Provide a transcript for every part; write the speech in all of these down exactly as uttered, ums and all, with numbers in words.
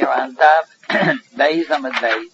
are on Daf Beis Amud Beis.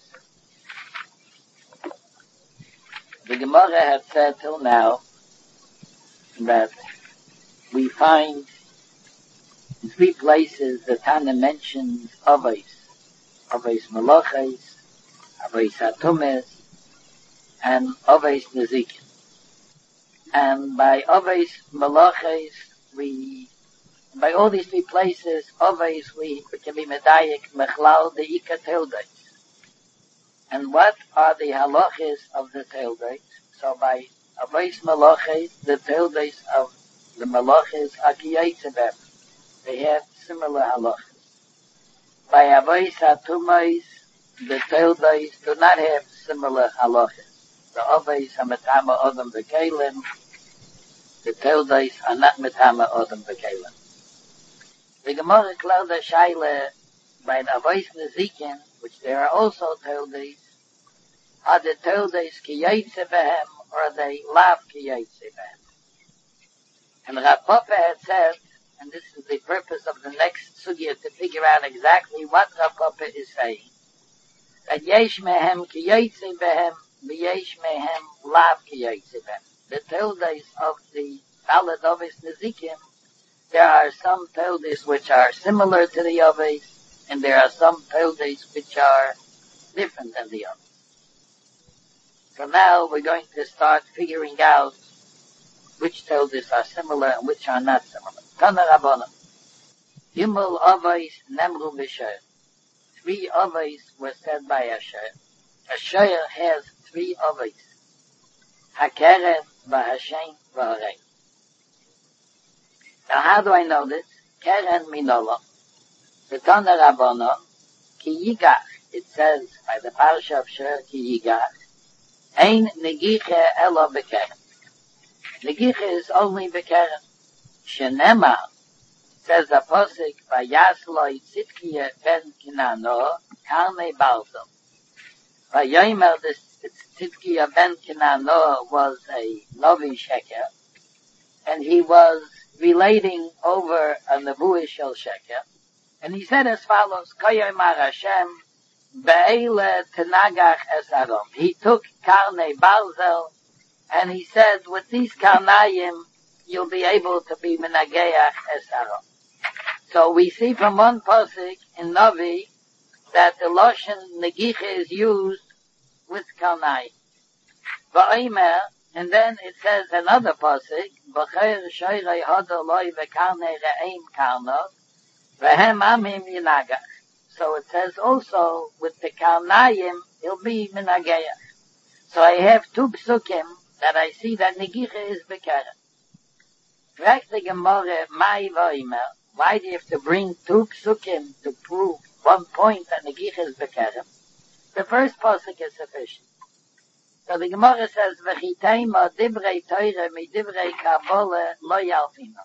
The Gemara has said till now that we find in three places the Tana mentions Avos, Avos Malaches, Avos Hatumes, and Avos Nezikin. And by Avos Malaches, we, by all these three places, Avos, we, we can be Medayik, Mechlal, the Ika Teldais. And what are the halachas of the Teldais? So by Avos Malaches, the Teldais of the Malaches are Kiyetzebem. They have similar halachas. By Avos Hatumais, the Teldais do not have similar halachas. The Avos are Metama Odom Bekelim. The Teldais are not Metama Odom Bekelim. The Gemara called the Shaila by the Avos Nezikin, which there are also Teldais. Are the Teldais Kiyetzebem or are they Lav Kiyetzebem? And Rav Papa had said, and this is the purpose of the next sugya to figure out exactly what Rav Papa is saying, that Yesh Mehem Kiyetzebem, V'yesh Mehem Lav Kiyetzebem. The Teldais of the Balad Avos Nezikim, there are some Teldais which are similar to the Avos, and there are some Teldais which are different than the Avos. So now we're going to start figuring out which Teldais are similar and which are not similar. Tana Rabbanan. Yimul Avos Nemru B'Sher. Three Avos were said by Asher. Asher has three Avos. Hakeret, V'Hashem, V'Harei. Now how do I know this? Keren Minola. The Tana Rabbanan. Ki Yigach. It says by the Parsha of Sher, Ki Yigach. Ein Negiche Elo Bekeren. Negiche is only Bekeren. Shenema, says the Posik, Vayasloi Tzidkiya ben Kinano, Karne Balzel. Vayomer, this Tzidkiya ben Kinano was a Novi Sheker, and he was relating over a Nebuah Shel Sheker, and he said as follows, Koyomar Hashem, Be'ele Tenagach Es Arom. He took Karne Balzel, and he said, with these Karnayim, you'll be able to be Menageach Es Arom. So we see from one pasuk in Navi that the Loshen Negiche is used with Karnayim. Va'omer, and then it says another pasuk, B'cher Shoyrei Hodoloi V'Karne Re'eim Karnot, V'hem Amim Yinagach. So it says also, with the Karnayim, he'll be Menageach. So I have two psukim that I see that Negiche is Bekeren. The Gemara, Mai V'Omer, why do you have to bring two psukim to prove one point that Negiche is Bekeren? The first pasuk is sufficient. So the Gemara says, V'chiteima divrei Torah mi divrei Kabbalah lo yalfina.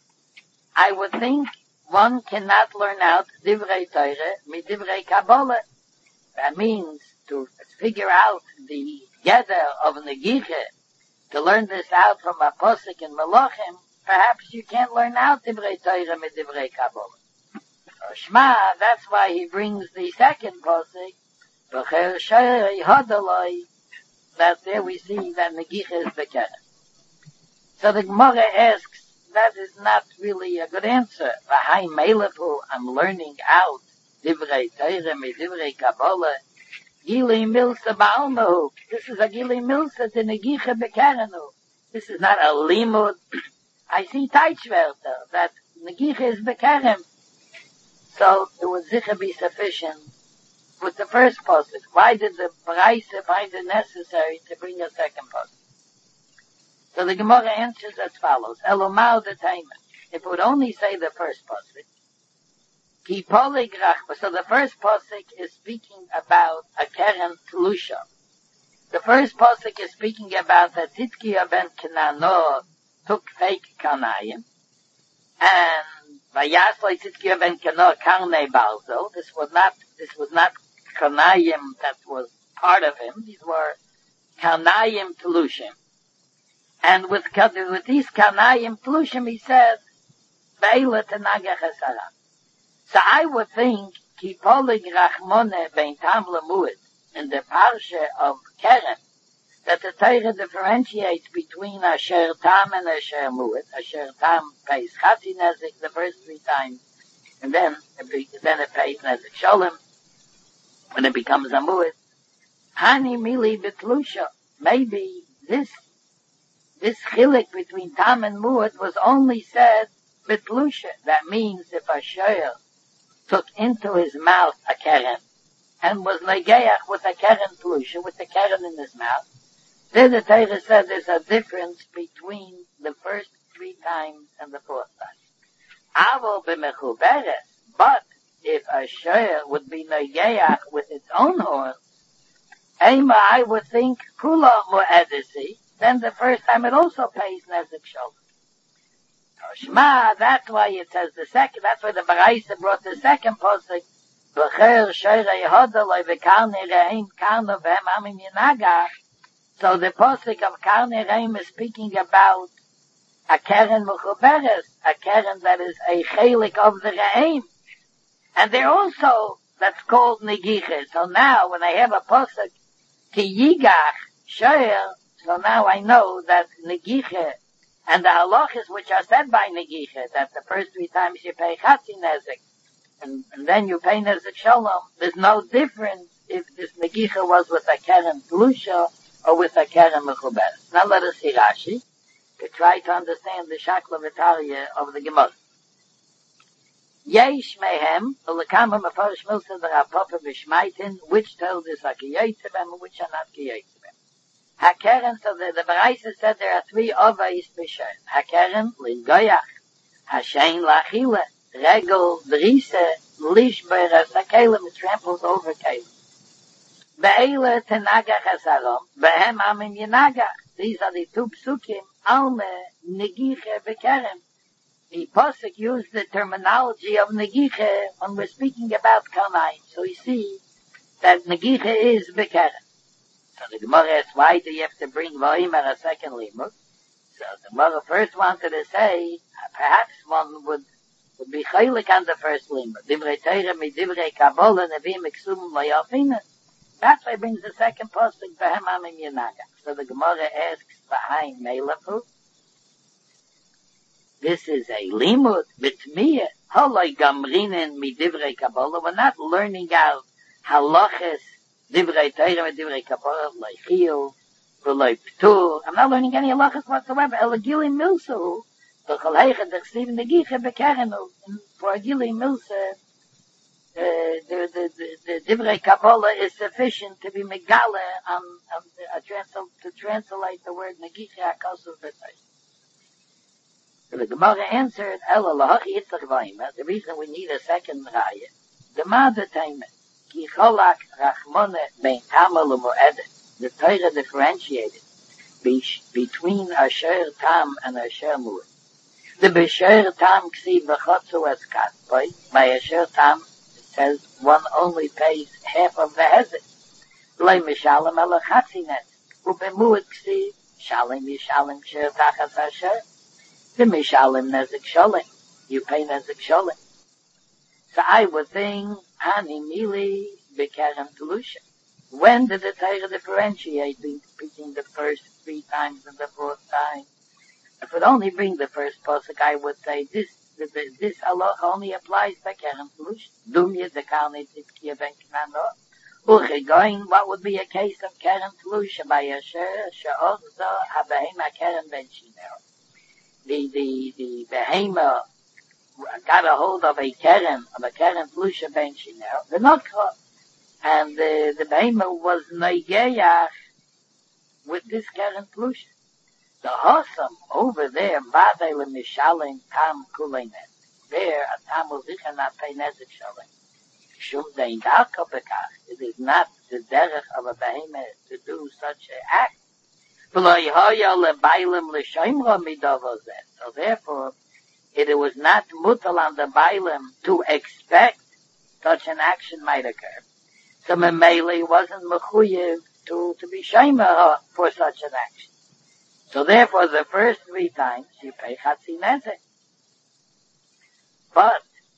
I would think one cannot learn out divrei Torah mi divrei Kabbalah. That means to figure out the gather of Negiche, to learn this out from a pasuk in Melachim, perhaps you can't learn out divrei Torah mit divrei Kabbalah. So Shema, that's why he brings the second pasuk, B'cher Shoyrei Hodoloi, that there we see that Negiche is Bekeren. So the Gemara asks, that is not really a good answer. V'hai meilepu, I'm learning out divrei Torah mit divrei Kabbalah, Gili Milsa Ba'almahu. This is a Gili Milsa to Negiche Bekerenu. This is not a limud. I see Teichwerter, that Negiche is Bekeren. So it would sicher be sufficient with the first pasuk. Why did the Braise find it necessary to bring a second pasuk? So the Gemara answers as follows. Elomar the Taimen. If it would only say the first pasuk, Ki poligrach, so the first pasuk is speaking about a Keren Tlusha. The first pasuk is speaking about that Tzidkiya ben Kinano took fake Karnayim, and Vayasloi Tzidkiya ben Kinano Karne Balzel. This was not, this was not Karnayim that was part of him. These were Karnayim Tlushim. And with, with these Karnayim Tlushim, he said, Be'ele Tenagach Es Aram. So I would think ki polig rachmone bein tam lemuit, in the parsha of Keren, that the Torah differentiates between Asher Tam and Asher Mu'et. Asher Tam pays Chatzi Nezik the first three times, and then it, be, then it pays Nezik Sholem, when it becomes a Mu'et. Hani Mili Betlusha. Maybe this, this chilik between Tam and Mu'et was only said Betlusha. That means if Asher took into his mouth a Keren, and was Negeach with a Keren Plusha, with the Keren in his mouth, then the Torah said there's a difference between the first three times and the fourth time. Avo b'mechuberes, but if a shayr would be negeach with its own horn, Ema, I would think, kula mu'edisi, then the first time it also pays nezik sholem. Shema, that's why it says the second, that's why the Baraisa brought the second posik, v'cher shayr yehoda loy v'karni re'im karno v'hem amim yenagach. So the posik of Karne Reim is speaking about a Keren Mechuberes, a Keren that is a chelik of the Reim. And they're also, that's called Negiche. So now, when I have a posik, Ki Yigach, Shoyer, so now I know that Negiche, and the halachas which are said by Negiche, that the first three times you pay Chatzi Nezik, and, and then you pay Nezik Shalom, there's no difference if this Negiche was with a Keren Plusha, or with a Keren Mechuberes. Now let us see Rashi, to try to understand the Shakla Vitalia of the Gemara. Yesh mehem, ulekama mefarish milsa der Apopha b'shmaitin, which told us a kiyotzebem, and which are not kiyotzebem. HaKeren, so the, the Baraisa said there are three ovais b'shem. HaKeren, lingoyach, Hashem lachile, regel, drise, lish beres, hakelem, it tramples over kelem. Be'ele tenagach hasarom, behem amim yenagach. These are the two psukim, alme, negiche, v'kerem. The Pasuk used the terminology of negiche when we're speaking about Karnaim. So you see that negiche is v'kerem. So the Gemara asks, why do you have to bring Va'imer a second limud? So the Gemara first wanted to say, perhaps one would, would be chaylik on the first limud. Divrei Torah mi divrei Kabbalah nevim iksumim layafinen. That's why it brings the second posting, Behem Amim Yenaga. So the Gemara asks, behind Meilafu, this is a limud, bitmiyah, haloi gamrinen mi divrei Kabbalah. We're not learning out halachas, divrei Torah, divrei Kabbalah, loy chiyuv, loy ptur. I'm not learning any halachas whatsoever. Elagili milsu, the chaleicha, the chsiv negiche bekerenu. For Agili milsa, Uh, the, the, the, the Divrei Kabbalah is sufficient to be megala on, on uh, translate, to translate the word Negiche HaKosuv B'Tay. So the Gemara answered, Ela lahachi yitzach vayim, the reason we need a second raya, the Mada Taimet, ki cholak rachmone bein Tama l'moedet, the Torah differentiated be, between Asher Tam and Asher Mu'et. The B'Asher Tam ksiv v'chotzu es katpoi, by Asher Tam, says one only pays half of the hezek. Lei mishalem ela chatzinet. Ubemuet ksiv, shalem yishalem sher tachas asher. The mishalem nezik sholem. You pay nezik sholem. So I would think, hani mili bekeren telusha. When did the Torah differentiate between the first three times and the fourth time? If it only bring the first pasuk, I would say this this halacha only applies to Keren Pelusha. Dumya de Karne Tzidkiya ben Knano. Uchigoin, what would be a case of Keren Pelusha by Asher, She'oz Zo, HaBehema Keren ben Shinel. The, the, the Behema got a hold of a Keren, of a Keren Pelusha ben Shinel, the Nokra. And the, the Behema was Negeach with this Keren Pelusha. The Hossam over there, Vadei lemishalim tam kulenet. There, a tam will sicher not pay nezik shalem. Shum dein darko bekach. It is not the derech of a behemoth to do such an act. V'lo yehoya lebailim l'shoimra midovozet. So therefore, it was not mutal on the bailim to expect such an action might occur. So Memele wasn't mechuyev to, to be shomer for such an action. So therefore, the first three times you pay Chatzi Nezek. But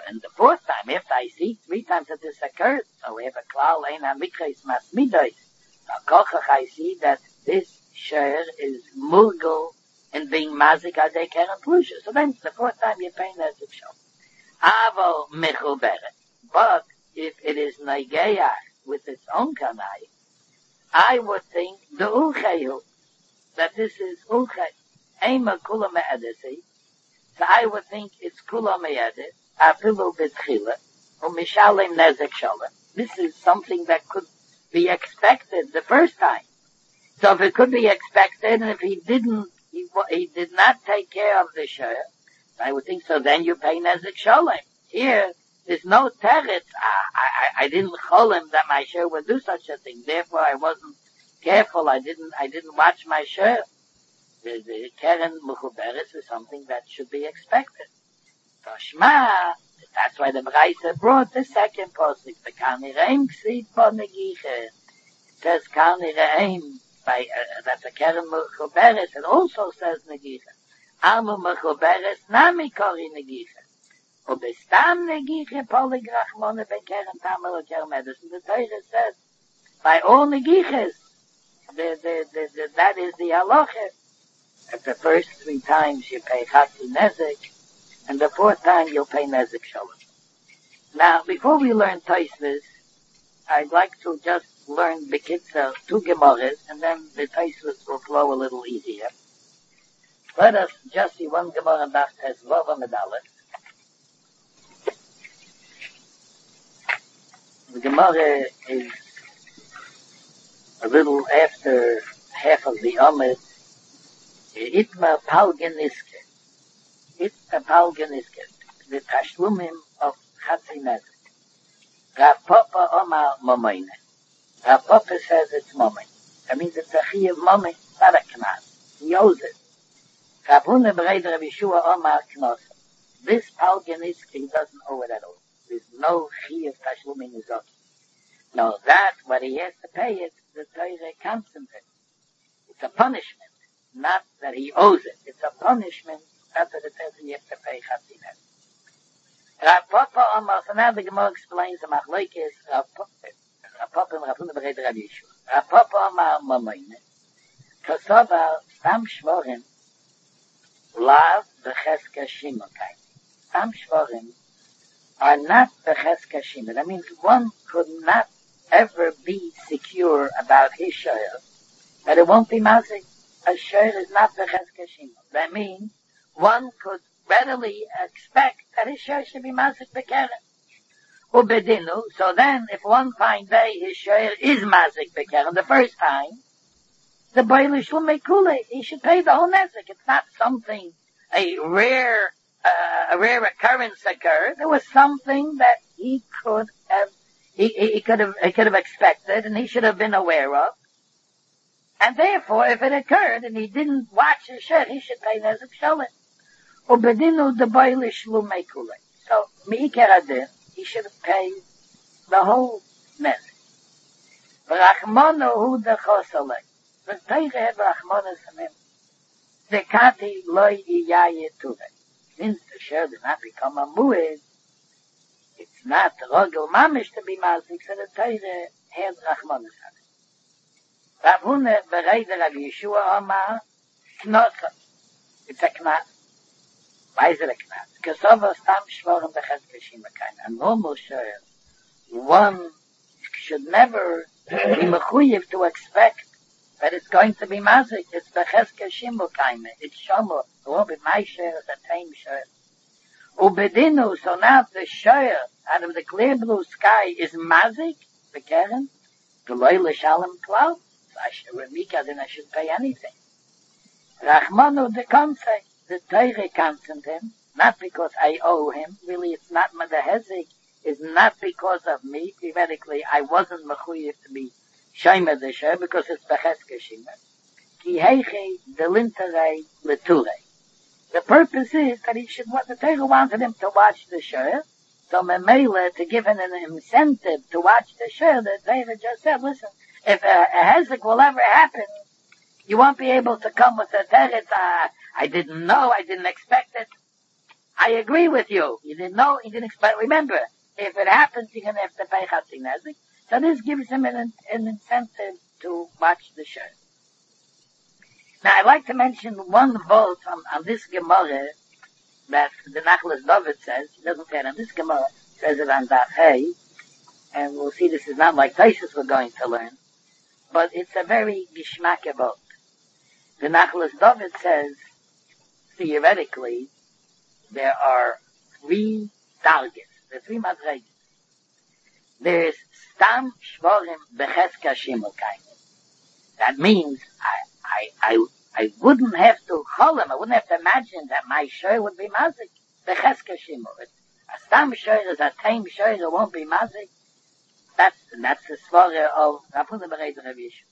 and the fourth time, after I see three times that this occurred, so we have a klal ein amikres masmidois. Kochach, I see that this share is murgul in being mazik adei keren plusha. So then the fourth time you're paying as a show. Avo mechuberet. But if it is neigeach with its own kanai, I would think the ulchehu, that this is ulchay, ema kula me'edesi, so I would think it's kula me'edis, afilu betchila, or mishalem nezek shalem. This is something that could be expected the first time. So if it could be expected, and if he didn't, he, he did not take care of the share, I would think so then you pay nezek shalem. Here, there's no teretz. I, I, I didn't call him that my share would do such a thing. Therefore, I wasn't careful. I didn't, I didn't watch my share. The, the keren mechuberes is something that should be expected. So Shema, that's why the Braisa brought the second posik. The Kani Reim Ksiv Po Negiche. It says Kani Reim, by, uh, that's a keren mechuberes. It also says Negiche. Amu mechuberes nami kori Negiche. Obestam negiche polig rachmone ben keren tamel or keren medes. And the Torah says, by all negiches, the, the, the, the, that is the halacha. At the first three times you pay chatzi nezek, and the fourth time you'll pay nezek shalom. Now, before we learn Tosfos, I'd like to just learn Bekitza, two Gemaras, and then the Tosfos will flow a little easier. Let us just see one Gemara that has Vava Medalet. The Gemara is a little after half of the Amid. Itma Palganiske. Itma Palganiske. The Tashlumim of Chatzi Nezek. Rav Papa Omar Momoine. Rav Papa says it's Momoine. That means it's a chi of Momoine, not a knas. He owes it. Rav Huna Bereid Rav Yeshua Omar Knos. This Palganiske, he doesn't owe it at all. There's no chi of Tashlum in his own. No, that, what he has to pay it, the Torah counts him it. It's a punishment, not that he owes it. It's a punishment, that's what it says he has to pay Chatzinet. Rav Papa Omar, so now the Gemara explains the Machlokes, Rav Papa and Rav Huna Bereid Rav Yeshua. Rav Papa Omar Momoine, Kosovar Stam Shvorim, Lav Becheska Shimokai. Stam Shvorim are not Becheska Shima. That means one could not ever be secure about his share, that it won't be mazik. A share is not Becheska Shima. That means one could readily expect that his share should be mazik bekeren. Ubedinu, so then if one fine day his share is mazik bekeren, the first time, the boilish will make kule. He should pay the whole nezik. It's not something, a rare Uh, a rare occurrence occurred. There was something that he could have, he, he, he could have, he could have expected, and he should have been aware of. And therefore, if it occurred and he didn't watch his share, he should pay nezek shalom. Ubedinu the boilish lumekule. So miikaradin, he should have paid the whole nezek. Rachmonu hu the chosalei. The Torah had rachmonu from him. The kati loy iyaye tuvei. Since the share did not become a mu'id, it's not rogel mamish to be mazik, so the Torah had rachmanis on it. Rav Huna Bereid Rav Yeshua Omar Knosa. It's a knas. Why is it a knas? Kosovo Stam Shvorim Becheska Shimokai. A normal share, one should never be mechuyev to expect that it's going to be mazik. It's Becheska Shimokai. It's Shomo. Or with my share is a tame share. Ubedinu, so now the share out of the clear blue sky is mazik, the keren, the loy l'shalom cloud. So I should, Remika, then I should pay anything. Rachmanu the concept, the Torah counted him, not because I owe him. Really, it's not the hezek, is not because of me. Theoretically, I wasn't mechuyev to be shayma the share because it's becheska shima. Ki heiche delinterei leturei. The purpose is that he should, what the Torah wanted him to watch the share, so Memela, to give him an incentive to watch the share, the Torah just said, listen, if a, a hezek will ever happen, you won't be able to come with the teretz, uh, I didn't know, I didn't expect it. I agree with you. You didn't know, you didn't expect, remember, if it happens, you're going to have to pay Chatzi Nezik. So this gives him an, an incentive to watch the show. Now, I'd like to mention one vote on, on this Gemara that the Nachlas David says. He doesn't say it on this Gemara, says it on Daf Hey, and we'll see this is not like Taisus we're going to learn, but it's a very Gishmak vote. The Nachlas David says, theoretically, there are three targets, there are three madregas. There's Stam Shvorim Becheska Shimulkaim. That means I, I, I, I wouldn't have to call him, I wouldn't have to imagine that my shor would be mazik. Becheska Shimul. A Stam shor is a tame shor, it won't be mazik. That's, that's the svara of Rapuna Bereder Rav Yishu.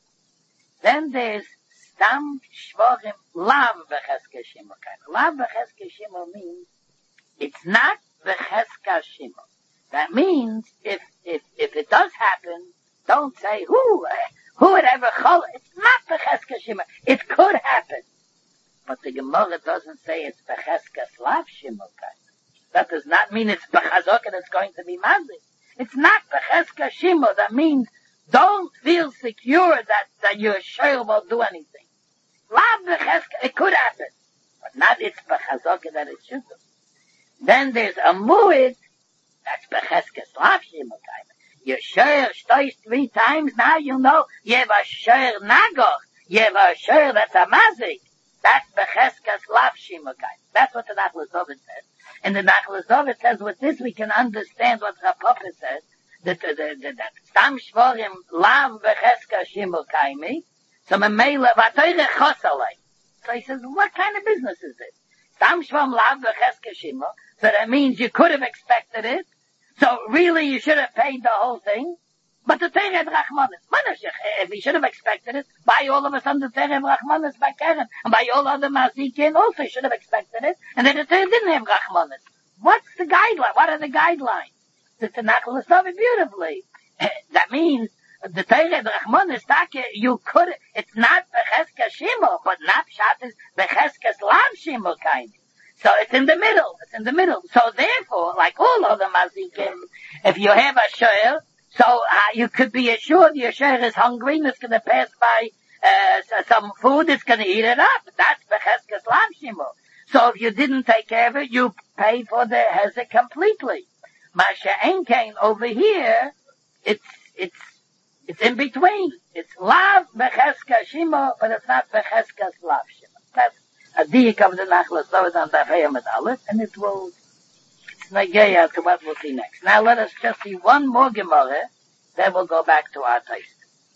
Then there's Stam Shvorim Lav Becheska Shimulkaim. Lav Becheska Shimul means it's not Becheska Shimul. That means if, if, if it does happen, don't say, who, who would ever call it? It's not Becheska Shimul. It could happen. But the Gemara doesn't say it's Becheska Slav Shimul. That does not mean it's Bechazok and it's going to be Mazik. It's not Becheska Shimul. That means don't feel secure that, that your shayl won't do anything. Lav Becheska, it could happen. But not it's Bechazok that it should do. Then there's a Mu'id. That's Becheska Slav Shimul. Your shayr stoys three times, now you know you have a shayr nagoch. You have a shayr that's a mazik. That's Becheska Slav Shimul. That's what the Nachlas David says. And the Nachlas David says, with this we can understand what Rapopah says, that, that, that, that Stam Shvorim Lav Becheska Shimul Kaimi, so Memela Vatoyre Chosalei. So he says, what kind of business is this? Stam Shvorim Lav Becheska Shimul, so that means you could have expected it, so really you should have paid the whole thing, but the Torah had Rachmanis. If he should have expected it, by all of us on the Torah have Rachmanis by Karen, and by all other Mazikin also should have expected it, and then the Torah didn't have Rachmanis. What's the guideline? What are the guidelines? The Tanakh will stop it beautifully. That means the Torah had Rachmanis, you could, it's not Becheska Shimul, but not Pshat is Becheska Slav Shimul kind. So it's in the middle. It's in the middle. So therefore, like all other mazikim, if you have a shayr, so uh, you could be assured your shayr is hungry and it's going to pass by uh, some food, it's going to eat it up. That's Becheska Slav Shimul. So if you didn't take care of it, you pay for the hezek completely. Masha Enkain over here, it's it's it's in between. It's Lav Becheska Shimul, but it's not Becheska Slav Shimul. That's a diik of the Nachlas David on Daf Hey Amud Aleph, and it will, it's nageya to what we'll see next. Now let us just see one more Gemara, then we'll go back to our taste.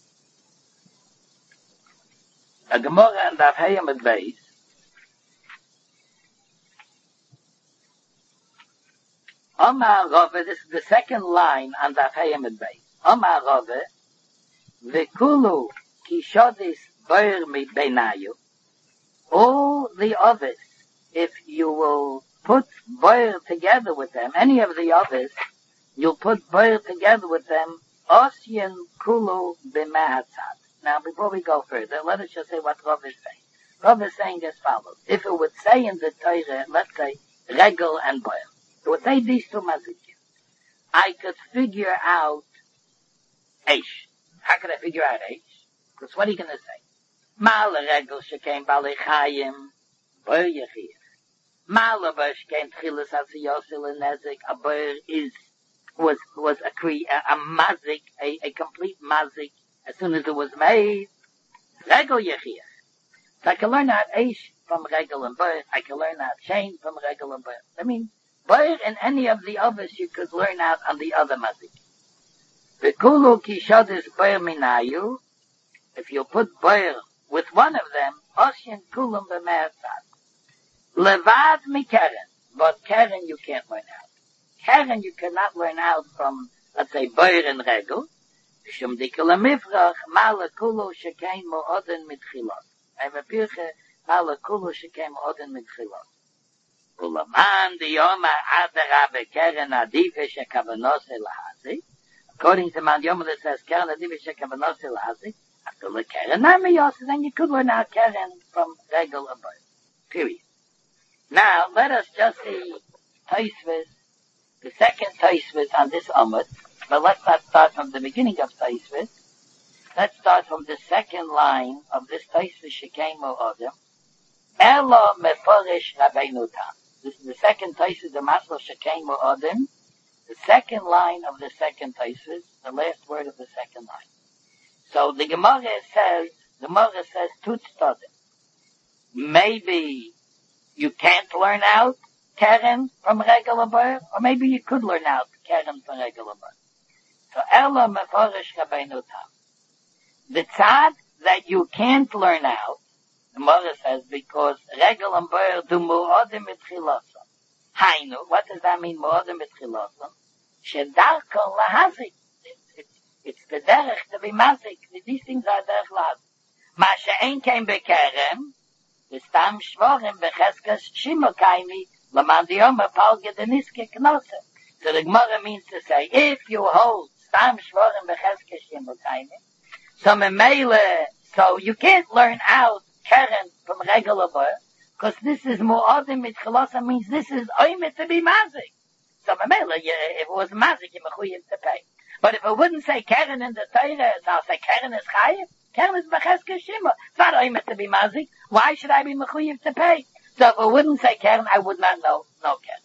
A Gemara on Daf Hey Amud Beis. Omar Rove, this is the second line on Daf Hey Amud Beis. Omar Rove, V'kulu kishodis boir mi beinayu. All the others, if you will put boir together with them, any of the others, you'll put boir together with them, osyen kulu b'mehatzad. Now, before we go further, let us just say what Rav is saying. Rav is saying as follows. If it would say in the Torah, let's say, regel and boir, it would say these two mazikim. I could figure out Eish. How could I figure out Eish? Because what are you going to say? Mal regel shekein balei chayim boir yechir. Mal shekein tchilas hatziyosil and nezik. A boir is was was a cre a, a mazik, a, a complete mazik. As soon as it was made, regel yechir. So I can learn out eish from regel and boir. I can learn out chain from regel and boir. I mean, boir and any of the others you could learn out on the other mazik. V'kulu kishodis boir minayu. If you put boir with one of them, Oshin Kulam b'me'atzad. Levad mi Keren. But Keren you can't learn out. Keren you cannot learn out from, let's say, Boir and Regel. Shum dikel amifrach, ma'ala kulu shekein mo'odin mitchilot. I have a pirche, ma'ala kulu shekein mo'odin mitchilot. Ulaman diyoma adara be'keren adife shekavanose lahazi. According to Man Yom, it says, Keren adife shekavanose lahazi. After the Keren Namiyos, then you could learn out Keren from Regel and Boir. Period. Now, let us just see Taisvis, the second Taisvis on this Amud, but let's not start from the beginning of Taisvis. Let's start from the second line of this Taisvis Shekemo Odom. Elo Meforish Rabbeinu Tam. This is the second Taisvis, the Maslo Shekemo Odom. The second line of the second Taisvis, the last word of the second line. So the Gemara says, the Gemara says, Tut Stodim. Maybe you can't learn out Keren from regular birth, or maybe you could learn out Keren from regular birth. So Elo Meforish Rabbeinu Tam. The tzad that you can't learn out, the Gemara says, because regular birth do mu'odim mitchilosam. Hainu, what does that mean, mu'odim mitchilosam? Shedarkon lahazik. It's the derech to be mazik. These things are derech lahazik. Ma she'en kein bekerem, the stam shvorim becheskas shimo kaimi, laman diyom apal gedeniske knosse. So the Gemara means to say, if you hold stam shvorim becheskas shimo kaimi, so memele, so you can't learn out keren from regular birth, because this is mu'odim mitchilosam, means this is oimit to be mazik. So memele, if it was mazik, you're mechuyev to pay. But if it wouldn't say Keren in the Torah, so I'll say Keren is Chayiv. Keren is Becheske Shima. It's not oimet to be mazik. Why should I be mechuyev to pay? So if it wouldn't say Keren, I would not know, no Keren.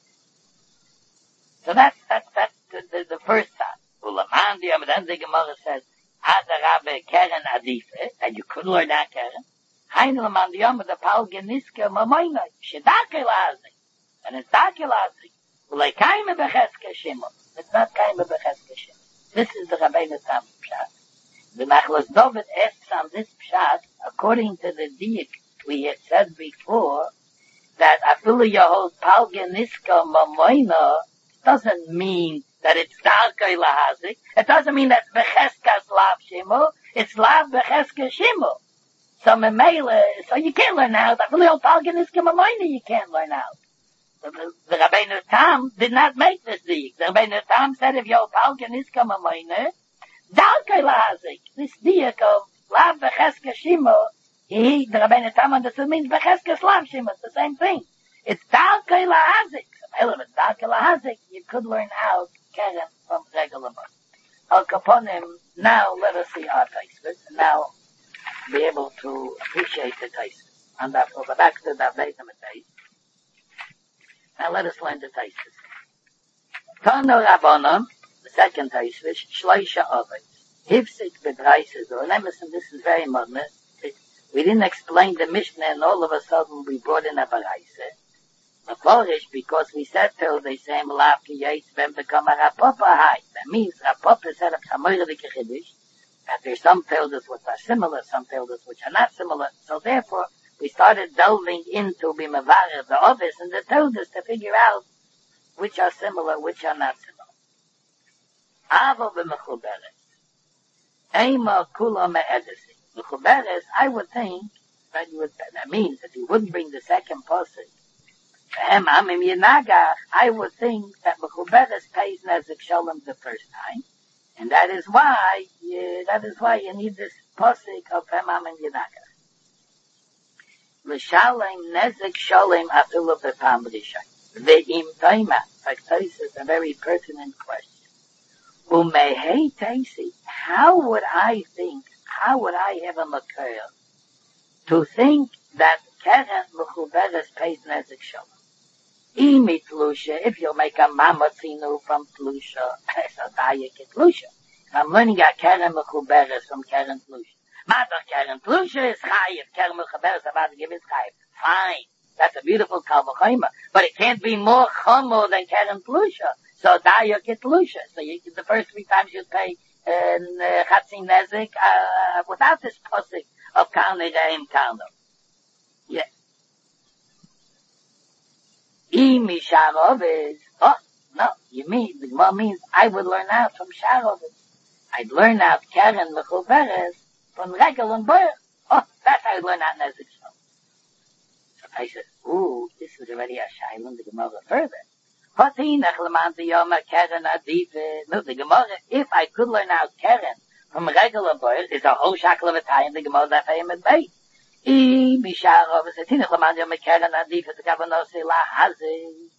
So that's, that's, that's the, the, the first thought. Ulaman diyam, then the Gemara says, Adarabe Keren Adife, and you could learn that Keren. Hain Ulaman diyam, the Pal Geniske Mamoina, Shedake Lazik. And it's Dake Lazik. Ulay Kaime Becheske Shima. It's not Kaime Becheske Shima. This is the Rabbeinu Tam Pshat. The Nachlas Dovid asks on this Pshat, according to the diak we had said before, that Afilu Yahol Palge Niska Mamoina doesn't mean that it's Darkei Lahazik. It doesn't mean that Becheskas Lav Shimo. It's Lav Becheska Shimo. So Memele, so you can't learn out. Afilu Yahol Palge Niska Mamoina you can't learn out. The, the, the Rabbeinu Tam did not make this diak. The Rabbeinu Tam said if your palgen is come a mine, Dalkei Lahazik, this diak of Lav Becheska Shimo, he, the Rabbeinu Tam understood means Becheska Slav Shimo, it's the same thing. It's Dalkei Lahazik. So if it's Dalkei Lahazik, you could learn out Keren from regular birth. Al Kaponim, now let us see our Taisvis, and now be able to appreciate the Taisvis. And that will go back to the Beit HaMetayis. Now let us learn the Taisvis. Tano Rabbanon, the second Taisvis, Shloisha Ovet. Hifsik bedreises, or Emerson, this is very modern. We didn't explain the Mishnah, and all of a sudden we brought in a Baraise. Meforish, because we said till they say, Lav ki yates, when become a Rapopa high. That means Rapopa said of Chamoyre de Kechiddish, that there's some tildes which are similar, some tildes which are not similar. So therefore, we started delving into Bimavarer, the office, and the tildes to figure out which are similar, which are not similar. Avo b'mechuberes. Eima kula me'edesi. Mechuberes, I would think, that you would, that means that you wouldn't bring the second person. Hem amim yenagach, I would think that mechuberes pays nezik shalom the first time. And that is why, you, that is why you need this posik of hem amim yenagach. L'shalem nezik shalem afilu b'pam rishon. Ve'im taima. This is a very pertinent question. Umehei teisi. How would I think, how would I have a makir to think that keren mechuberes pays nezik shalom? Imi tlusha, if you make a mamatzinu from tlusha, so dayik tlusha. I'm learning a keren mechuberes from keren tlusha. Matach keren tlusha is chayiv, keren mechuberes about to give it chayiv. Fine. That's a beautiful kal v'chomer. But it can't be more chomer than keren tlusha. So dayik tlusha. So you, the first three times you pay chatzin uh, nezik, uh, without this posik of karne reim karno. Yeah. Imi sharovis. Oh, no, you mean, the Gemara means I would learn out from sharovis. I'd learn out keren mechuberes from regel and boyer. Oh, that's how I'd learn out nezik shalom. So I said, ooh, this is already a shailun, the Gemara further. Hotinach leman yoma keren adife. No, the Gemara, if I could learn out keren from regel and boyer, is a whole shackle of a tie in the Gemara that I am at bait. I bisharovis, hotinach leman yoma keren adife, the Kavanah say la hazeh.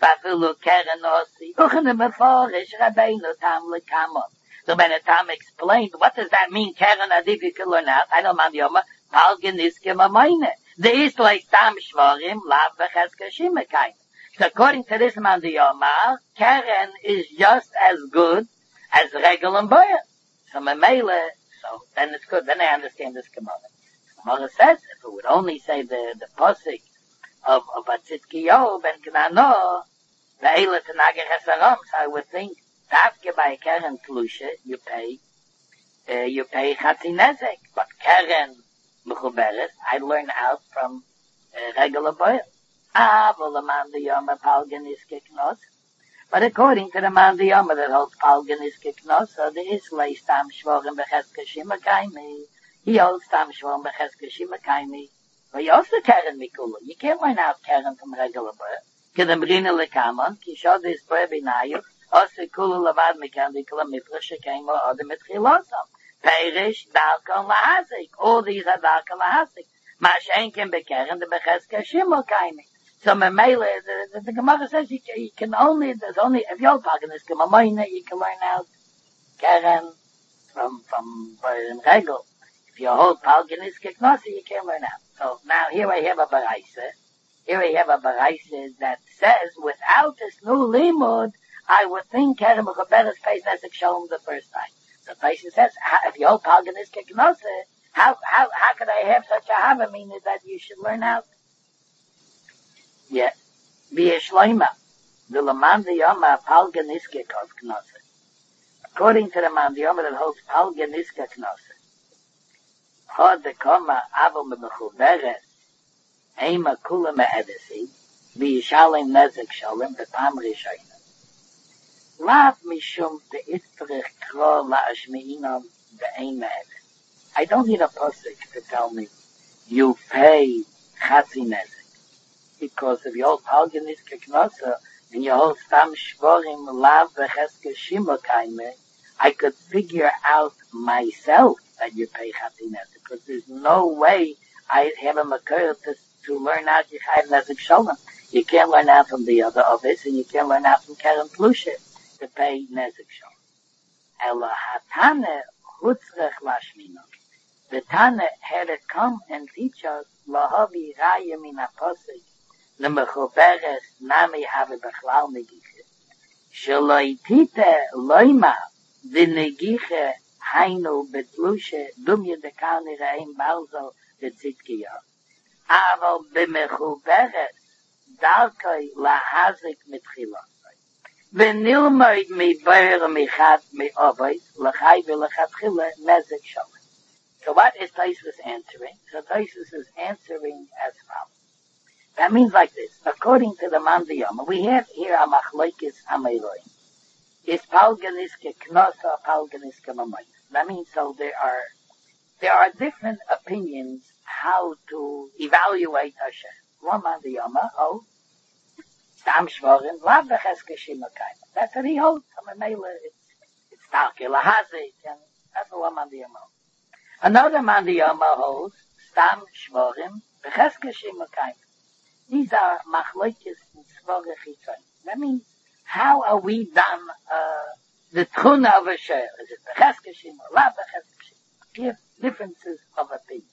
Vafilu keren osi. Uchene meforish Rabbeinu tam lekamon. So when the Tam explained, what does that mean, keren adif, you can learn out. I know man yoma, palgen iskim amayne. There is like Tam shvarim, lav v'cheskashim akayin. So according to this man yoma, keren is just as good as regel and boyer. So memele, so then it's good. Then I understand this Gemara. Gemara says, if it would only say the, the posik of, of Atzitkiyo, ben Knano, the Eile Tenager Hesarom, so I would think, Davke by Keren Tlushe, you pay, uh, you pay Chatzinezek, but Keren Mechuberes, I learn out from uh, regular boy. Ah, well, the man the Yoma Palgen is Kiknos. But according to the man the Yoma that holds Palgen is Kiknos, so there is lay Stam Shvorim Becheskashim Akaimi. He holds Stam Shvorim Becheskashim Akaimi. But you also Keren Mikula. You can't learn out Keren from regular boy. Kedemrina lekamon, ki shod is boy binayu, also kulu lavad mikandikula mifresh kemo odem etchilosam. Perish, dalkon lahazik. All these are dalkon lahazik. Mashenken bekeren, the becheska shimo kaimi. So memele, the, the, the Gemara says you, you can only, there's only, if you're talking this Gemamoyne, you can learn out Keren from, from, from Regel. If you hold Palgenis Keknosi, you can't learn out. So now here I have a Baraisa. Here we have a Baraisa that says, without this new limud, I would think Keren Mechuberes pays Nesek Shalom the first time. So Taisa says, if you hold Palgenis Keknosi, how, how, how could I have such a hava meaning that you should learn out? Yeah. Wie Shloima, the Laman the Yoma Palganiske Knose. According to the man the Yoma that holds Palganiske Knose. Hod the Koma Aval Mechuberes, Eima Kula Me'edesi, Wie Shalem Nezek Shalem, the Pam Rishoyna. Lav Mishum the Istrich Kro La Ashmeinam the Ein Me'edes. I don't need a posik to tell me you pay Chatzi Nezek. Because if you hold Palgenis Keknosa and you hold Stam Shvorim Lav V'Cheske Shimo Kaime, I could figure out myself that you pay Chatinez, because there's no way I have a makar to, to learn out Yechayev Nezek Shalom. You can't learn out from the other office, and you can't learn out from Keren Plushe to pay Nezek Shalom. Ela Hatane Hutzrech Lashmino. The Tane had to come and teach us Lahavi Raya Min HaPosik the Mechuberes Nami have Bechlal Negiche. Shaloi Tite Loima the Negiche Hainu Betlushe Dumye Dekani Reim Balzo the Tzitkiya. Aval Bemechuberes Dalkoi Lahazik Mitchilosai. Venilmoid mi Ber Michat mi Obois Lachai Velachatchile Nezek Shalom. So what is Taisus answering? So Taisus is answering as follows. That means like this. According to the Mandiyama, we have here a Machlokes Amayroim. Is Palganiske Knosa, Palganiske Mamayis. That means so there are, there are different opinions how to evaluate Hashem. One Mandiyama, oh, Stam Shvorim, Lav V'Cheske Shimakayim. That's what he holds. I mean, it's, it's Talke Lahazik, and that's what one Mandiyama. Another Mandiyama holds Stam Shvorim, V'Cheske Shimakayim. These are machlokes and svara chitzon. That means, how are we done, uh, the tchuna of a share? Is it becheskashim or la becheskashim? Give differences of opinion.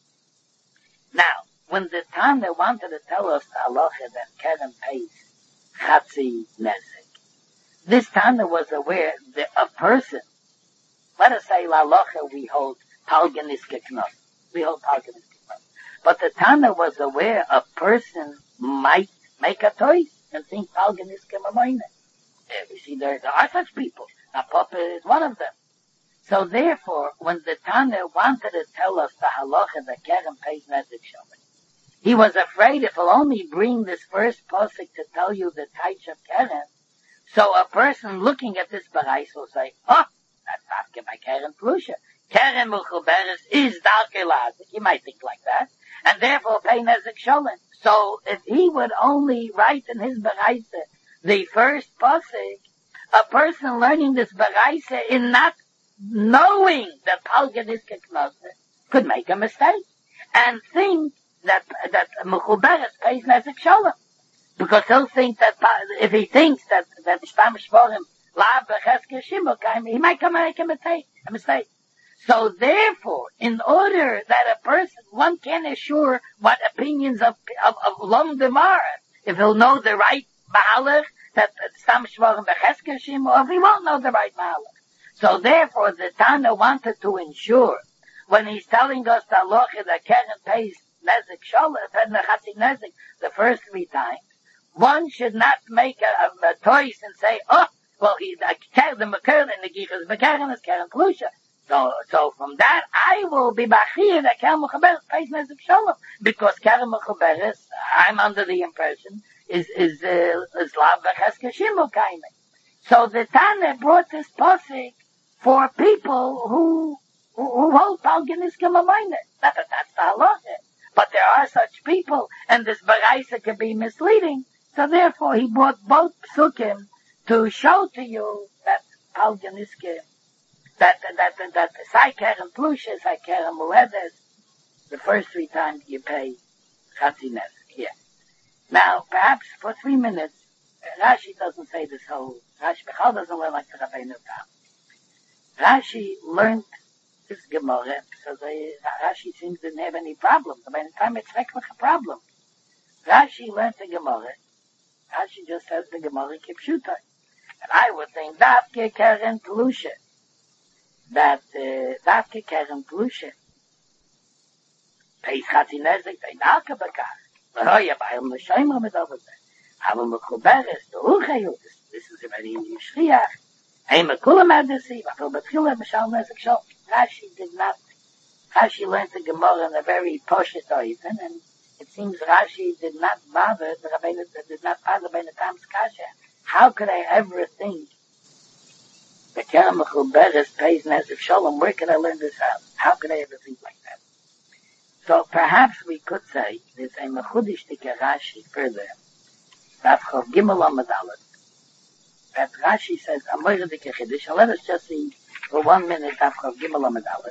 Now, when the Tana wanted to tell us the halacha that Keren pays chatzi nezek, this Tana was aware that a person, let us say la halacha we hold palganis keknos. We hold palganis keknos. But the Tana was aware a person might make a choice and think Palgan is Kemamoyne. We see there, there are such people. Now Papa is one of them. So therefore, when the Tana wanted to tell us the halacha that Keren pays Nezek Shalom, he was afraid if he'll only bring this first posik to tell you the taich of Keren, so a person looking at this barais will say, oh, that's Dafke by Keren Plusha. Keren Mechuberes is Dalke Lazik. He might think like that. And therefore pay Nezek Shalom. So if he would only write in his Baraisa the first pasuk, a person learning this Baraisa in not knowing that Palgan is Keknose could make a mistake and think that that Mechuberes pays Nezek Shalom. Because he'll think that, if he thinks that, that Stam Shvorim, La Becheske Shimukaim, he might come and make a mistake, a mistake. So therefore, in order that a person, one can assure what opinions of, of, of Lom Demar, if he'll know the right Mahalach, that Stam Shvorim Becheske Shim, or if he won't know the right Mahalach. So therefore, the Tana wanted to ensure, when he's telling us that Loche, the Keren pays Nezik Sholem, and the Chatzi Nezik, the first three times, one should not make a, a, a choice and say, oh, well, he, the Mekeren and the Gichas Mekeren is Keren Plusha. So, so from that, I will be Bachir that Keren Mechaberes pays Nezik Sholem. Because Keren Mechaberes, I'm under the impression, is, is, uh, is Lav Becheske Shimu Kaime. So the Tana brought this posik for people who, who, who hold Palganiska Mamayne. Not that that's the halacha. But there are such people, and this Baraisa can be misleading. So therefore, he brought both psukim to show to you that Palganiske, that, that, that, that the Saiker and Plusha, Saiker and Muedes, the first three times you pay Chatzines here. Now, perhaps for three minutes, Rashi doesn't say this whole, Rashi Bechal doesn't learn like the Rabbeinu Tam. Rashi learned this Gemara, so they, Rashi seems didn't have any problems. I mean, the time it's like a problem. Rashi learned the Gemara. Rashi just says the Gemara Kipshutai. And I would think Davke Keren Plusha. That, uh, Davke Keren Plusha. Peis Chatzinezik, they Naka Bakach. Vahoya Bayam L'Shoimra mit over there. Aber Mechuberes, the Urchayu, this is a very Indian Shriach. Hey, Mekulam Adesi, Vachel Batchila, Mishal Nezik Shol. Rashi did not, Rashi learned the Gemara in a very poshet oifen, and it seems Rashi did not bother, the Rabbeinu did not bother by the Tam's Kasha. How could I ever think the Keren Mechuberes pays Nezik Sholem? Where could I learn this out? How could I ever think like that? So perhaps we could say, there's a Mechudish Tika Rashi further, that Chav Gimel Amud Aleph, that Rashi says, Amoyre Tika Chiddush, and let us just see for one minute that Chav Gimel Amud Aleph.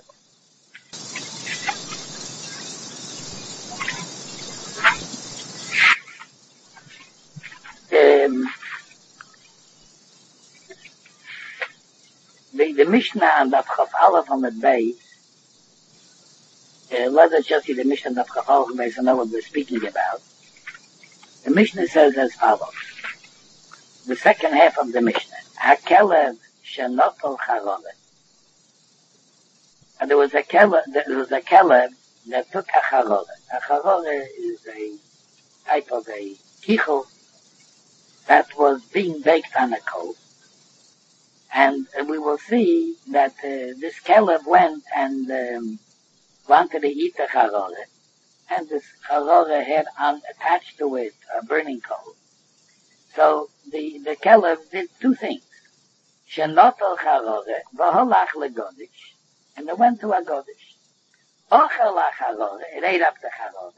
Um, the, the Mishnah and that Chav Aleph on the base, uh, let us just see the Mishnah and that Chav Aleph on the base and know what we're speaking about. The Mishnah says as follows. The second half of the Mishnah. HaKelev shenotol charole. And there was a Kelev, there was a Kelev that took a charole. A charole is a type of a kichel that was being baked on a coal. And uh, we will see that uh, this Kelev went and um, wanted to eat the charole. And this charole had on, attached to it a burning coal. So the, the Kelev did two things. Shenotol charole, v'holach legodish, and it went to a godish. Ochel la charole, it ate up the charole,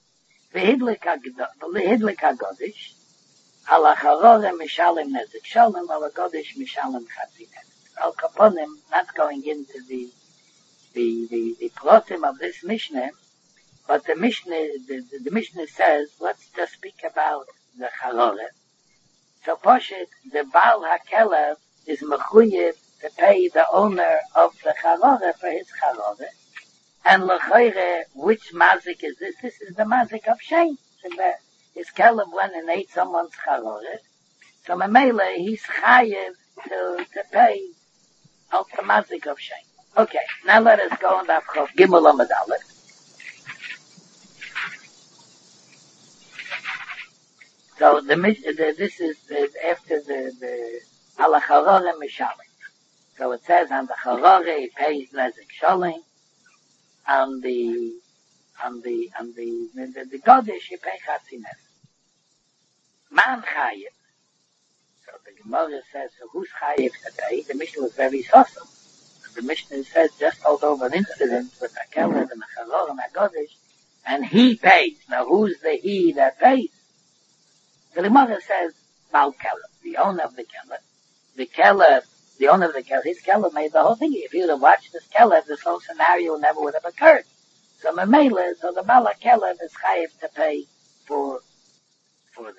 v'hidlik ha-godish, ala charole mishalim nezik shalom, ala godish mishalim chatzi nezik. Al kaponim, not going into the, the, the, the plotim of this Mishnah, but the Mishnah, the, the, the Mishnah says, let's just speak about the charole. So Poshet, the Baal HaKelev is mechuyev to pay the owner of the charole for his charole. And l'choire, which mazik is this? This is the mazik of Shein. His Kelev went and ate someone's charole. So Mamela, he's chayev to, to pay out the mazik of Shein. Okay, now let us go on that Chav Gimel Amud Aleph. So the, the this is the, after the the ala charore mishalim. So it says on the charore it pays nezik shalim, on the on the on the the, the, the godish it pays chatzines. Man chayev. So the Gemara says, so who's chayev to pay? The Mishnah was very awesome. The Mishnah says just told over an incident with a Kelev and a charore and a godish, and he pays. Now who's the he that pays? The Gemara says, Baal Kelev, the owner of the Kelev, the Kelev, the owner of the Kelev, his Kelev made the whole thing. If you would have watched this Kelev, this whole scenario never would have occurred. So Mamela, so the Baal Kelev is chayiv to pay for, for the, for the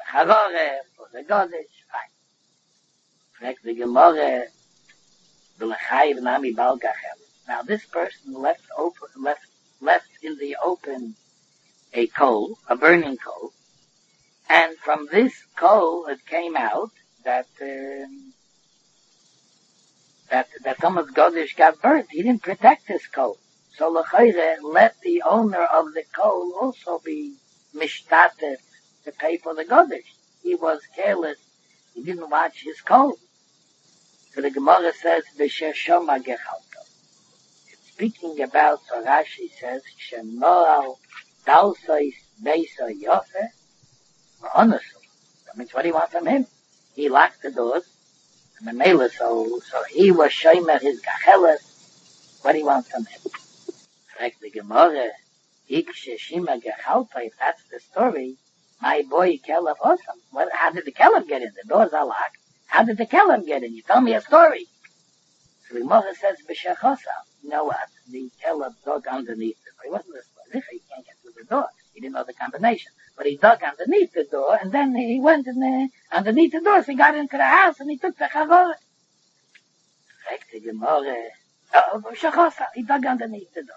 Charore, for the Godish, fine. Fragt the Gemara, the Lechayiv Nami Balgachel. Now this person left open, left, left in the open a coal, a burning coal, and from this coal it came out that, um, that, that someone's Godish got burnt. He didn't protect this coal. So L'chayre, let the owner of the coal also be mishtatet to pay for the Godish. He was careless. He didn't watch his coal. So the Gemara says, B'sher shoma gechalto. It's speaking about, so Rashi says, Shenoal dalsois beiso yofe, ma'onosu. That means what do you want from him? He locked the doors, and the mailer, so, so he was shomer his gacheles. What do you want from him? Like the Gemara, Ik sheshima gechalto, if that's the story, my boy Caleb awesome. What, how did the Caleb get in? The doors are locked. How did the Caleb get in? You tell me a story. So the Gemara says, B'shechosa. You know what? The Caleb dug underneath the door. He wasn't a Zicha, he can't get through the door. He didn't know the combination. But he dug underneath the door, and then he went in the, underneath the door, so he got into the house, and he took the Charore. Like the Gemara, oh, B'shechosa. He dug underneath the door.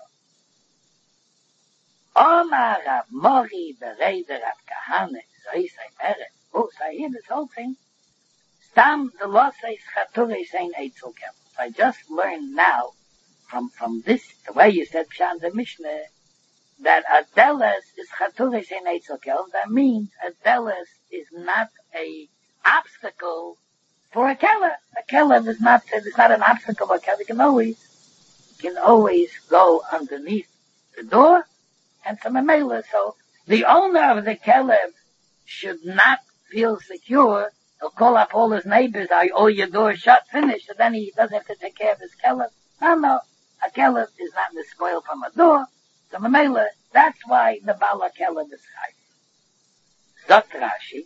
Omar Rav Mori Bereder Rav Kahane Zoisei Meret. Oh, so I hear this whole thing. Stam the Losei Chaturei Sein Eitzel Kel. So I just learned now from from this, the way you said Pshan the Mishnah, that a deles is Chaturei Sein Eitzel Kel. That means a deles is not a obstacle for a keller. A keller is not is not an obstacle for a keller. You can always you can always go underneath the door. And from a mailer, so the owner of the Caleb should not feel secure. He'll call up all his neighbors, I owe your door shut, finished, and then he doesn't have to take care of his Caleb. No, no, a Caleb is not despoiled from a door, from a mailer. That's why the Bala Caleb is high. Dot Rashi,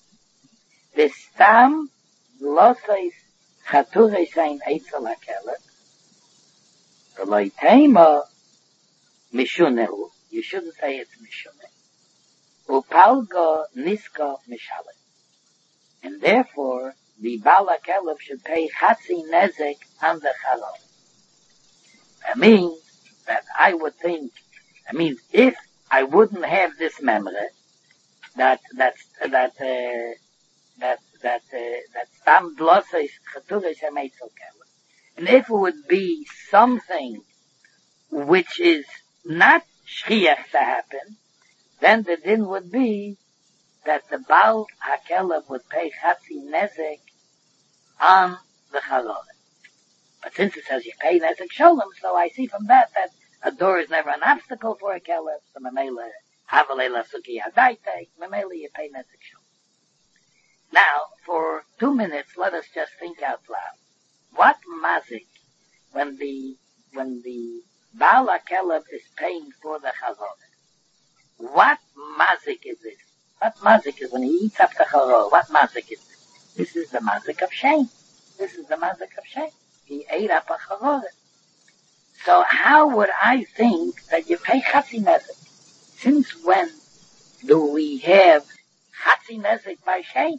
the Stam Loseis Chaturei Sein Eitzel HaKeleb, the Loitema Mishunehu, you shouldn't say it's Mishumeh. Upalgo Nisko Mishalet. And therefore, the Bala Kelef should pay Chatzi Nezek on the Chalon. That means that I would think, I mean, if I wouldn't have this memory, that, that, that, uh, that, that, uh, that Stam Glosses Chaturis Hameitzel Kelef. And if it would be something which is not shchiach to happen, then the din would be that the Baal HaKeleb would pay Chatzi Nezek on the Chalon. But since it says you pay Nezek Sholem, so I see from that that a door is never an obstacle for a Keleb, so Memele, Havalei Lasuki Adaite, Memele you pay Nezek Sholem. Now, for two minutes, let us just think out loud. What mazik, when the, when the Baal HaKeleb is paying for the Chalon, what mazik is this? What mazik is when he eats up the Chalon? What mazik is this? This is the mazik of shame. This is the mazik of shame. He ate up a Chalon. So how would I think that you pay Chatzi Nezek? Since when do we have Chatzi Nezek by shame?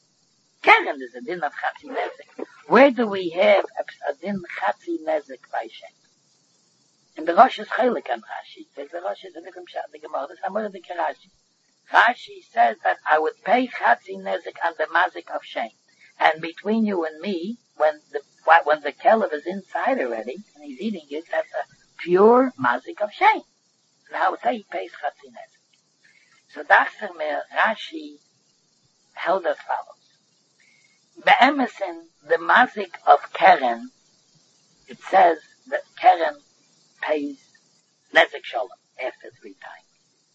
Keren is a din of Chatzi Nezek. Where do we have a din Chatzi Nezek by shame? And the Rosh is Chelik on Rashi. The Rosh is a different shot. The Gemara is Hamor the Rashi. Rashi says that I would pay Chatzi Nezek on the mazik of shame. And between you and me, when the when the Kelef is inside already and he's eating it, that's a pure mazik of shame. And I would say he pays Chatzi Nezek. So Dachser Meir Rashi held as follows. Be'emesin, the mazik of Keren, it says that Keren pays Nezek Sholem after three times.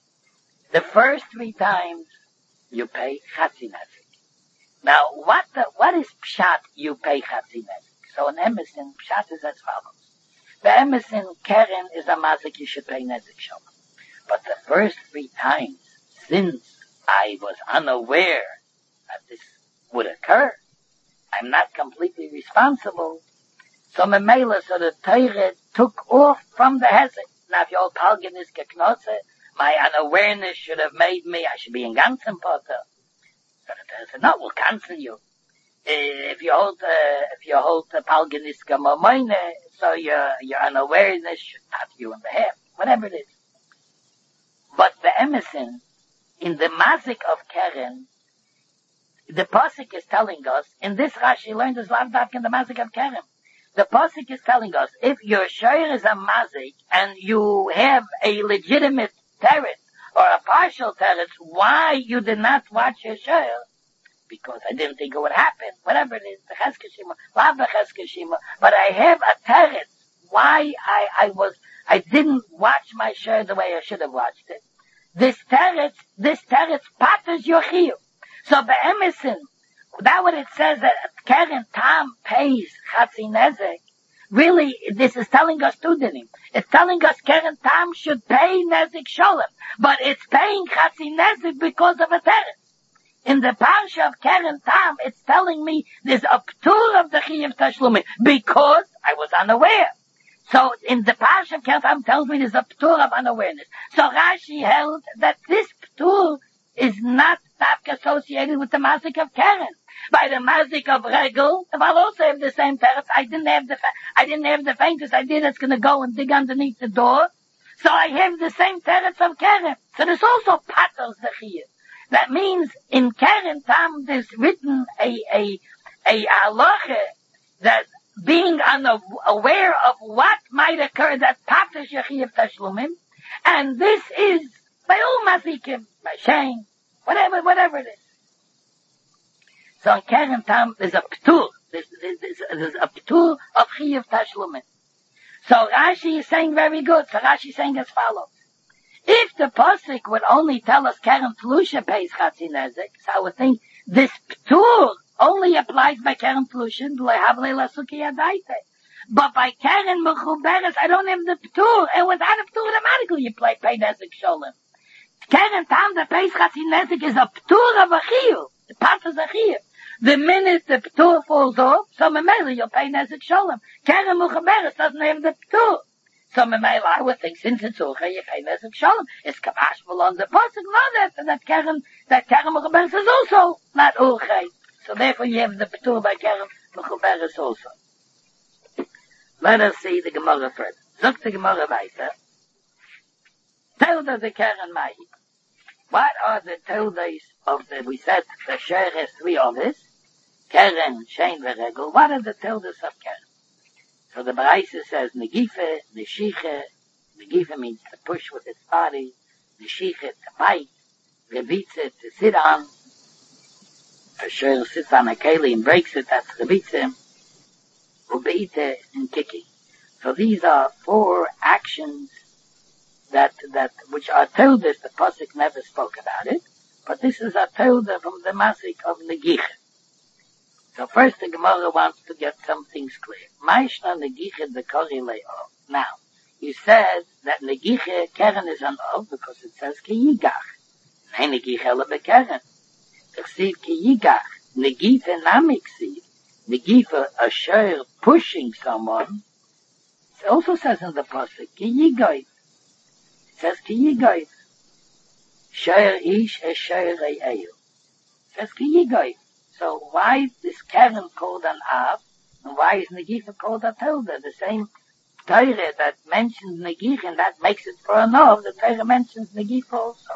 The first three times you pay Chatzi Nezek. Now, what the, what is Pshat you pay Chatzi Nezek? So in Emerson, Pshat is as follows. The Emerson Keren is a mazik you should pay Nezek Sholem. But the first three times, since I was unaware that this would occur, I'm not completely responsible. So Memela, so the Torah took off from the Hesed. Now if your Palgan is geknose, my unawareness should have made me, I should be in ganzen Potter. So the Torah said, no, we'll cancel you. Uh, if you hold, uh, if you hold the Palganiska Momoine, so your, your unawareness should tap you in the head, whatever it is. But the Emerson, in the Mazik of Keren, the Pasuk is telling us, in this Rashi learned this Lavdak in the Mazik of Keren, the Pasuk is telling us, if your shayr is a Mazik, and you have a legitimate teretz, or a partial teretz, why you did not watch your shayr? Because I didn't think it would happen, whatever it is, the Cheskashima, Lav the Cheskashima, but I have a teretz, why I, I was, I didn't watch my shayr the way I should have watched it. This teretz, this teretz patters your chiyuv. So by Emerson, that what it says that Keren Tam pays Chatzi Nezek. Really, this is telling us two dinim. It's telling us Keren Tam should pay Nezek Sholem, but it's paying Chatzi Nezek because of a teretz. In the parsha of Keren Tam, it's telling me there's a ptur of the Chiyuv Tashlumim because I was unaware. So in the parsha of Keren Tam tells me there's a ptur of unawareness. So Rashi held that this ptur is not associated with the mazik of Keren. By the mazik of Regel, if I'll also have the same teretz, I didn't have the, I didn't have the faintest idea that's going to go and dig underneath the door. So I have the same teretz of Keren. So there's also patos the chiyuv. That means in Keren Tam there's written a, a, a halacha that being unaware of what might occur that patos chiyuv tashlumim, and this is by all mazikim, by shame, whatever, whatever it is. So in Keren Tam, there's a ptur. There's, there's, there's a ptur of chiyuv tashlumim. So Rashi is saying very good. So Rashi is saying as follows. If the Pasuk would only tell us Keren Plusha pays Chatzi Nezek, so I would think this ptur only applies by Keren Plusha, but by Keren Mechuberes, I don't have the ptur, and without a ptur, automatically you play, pay Nezek Sholem. Keren Tam, the pays Chatzi Nezek is a ptur of a chiyuv. The part is a chiyuv. The minute the ptur falls off, so Memela, you'll pay Nezek Sholem. Keren Mechuberes doesn't have the ptur. So Memela, I would think, since it's Ucha, you pay Nezek Sholem. It's Kamashmal on the Pasuk, not that, that Keren, that Keren Mechuberes is also not Ucha. So therefore you have the ptur by Keren Mechuberes also. Let us see the Gemara first. Look the Gemara weiter. Tell the the Keren Mai. What are the tildes of the, we said, the shayr has three of this. Keren, Shein, Regel. What are the tildes of Keren? So the Baraisa says, Negife, Neshiche. Negife means to push with its body. Neshiche, to bite. Revitze, to sit on. A shayr sits on a keli and breaks it, that's Revitze. Ubeite, and kicking. So these are four actions that, that, which are told us, the Pasuk never spoke about it, but this is a told from the Masik of Negiche. So first the Gemara wants to get some things clear. Maishna Negiche the Kori Leo. Now, you said that Negiche, Keren is an Ov, because it says Ki Yigach. Nei Negiche ele beKeren. Ksiv Ki Yigach. Negife namik Ksiv. Negife, a shayr pushing someone. It also says in the Pasuk, Ki Yigoy. Says Ki Yigoy. Shayr ish es shayr e'eyu. Says Ki Yigoy. So why is this Keren called an Av, and why is Negifa called a Tilda? The same Torah that mentions Negifa, and that makes it for an Av, the Torah mentions Negifa also.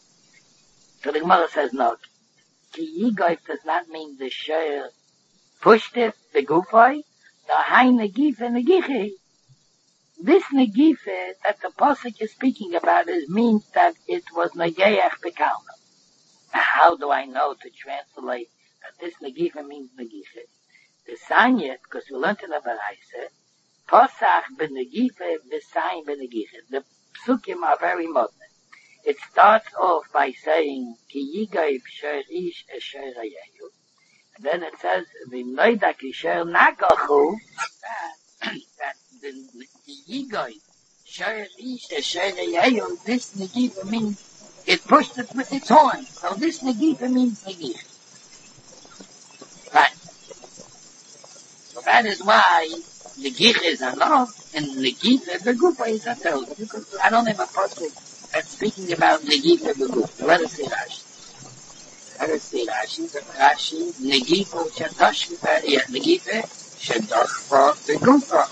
So the Gemara says no. Ki Yigoy does not mean the shayr pushed it, the Gufay. The high Negifa, Negifa. This Negife that the Pasuk is speaking about is means that it was Negeach Bekalma. How do I know to translate that this Negife means Negife? The Sanyet, because we learned in the Baraisa, Pasach ben Negife, V'sayin ben Negife. The Psukim are very modern. It starts off by saying, Ki Yigav Sher Ish Esher Ayehu. And then it says, V'noida Ki Sher Nagachu, that the Yigoy, Sher Ish, Sher Yayon, this Negifa means it pushed it with its horn. So this Negifa means Negifa. Right. So that is why Negifa is enough, and Negifa Begufa is a told. Because I don't have a pasuk that's speaking about Negifa Begufa. Let us see Rashi. Rashi, Rashi, Rashi, Negifu, Shatosh, Negife, Shatosh for the Gufa.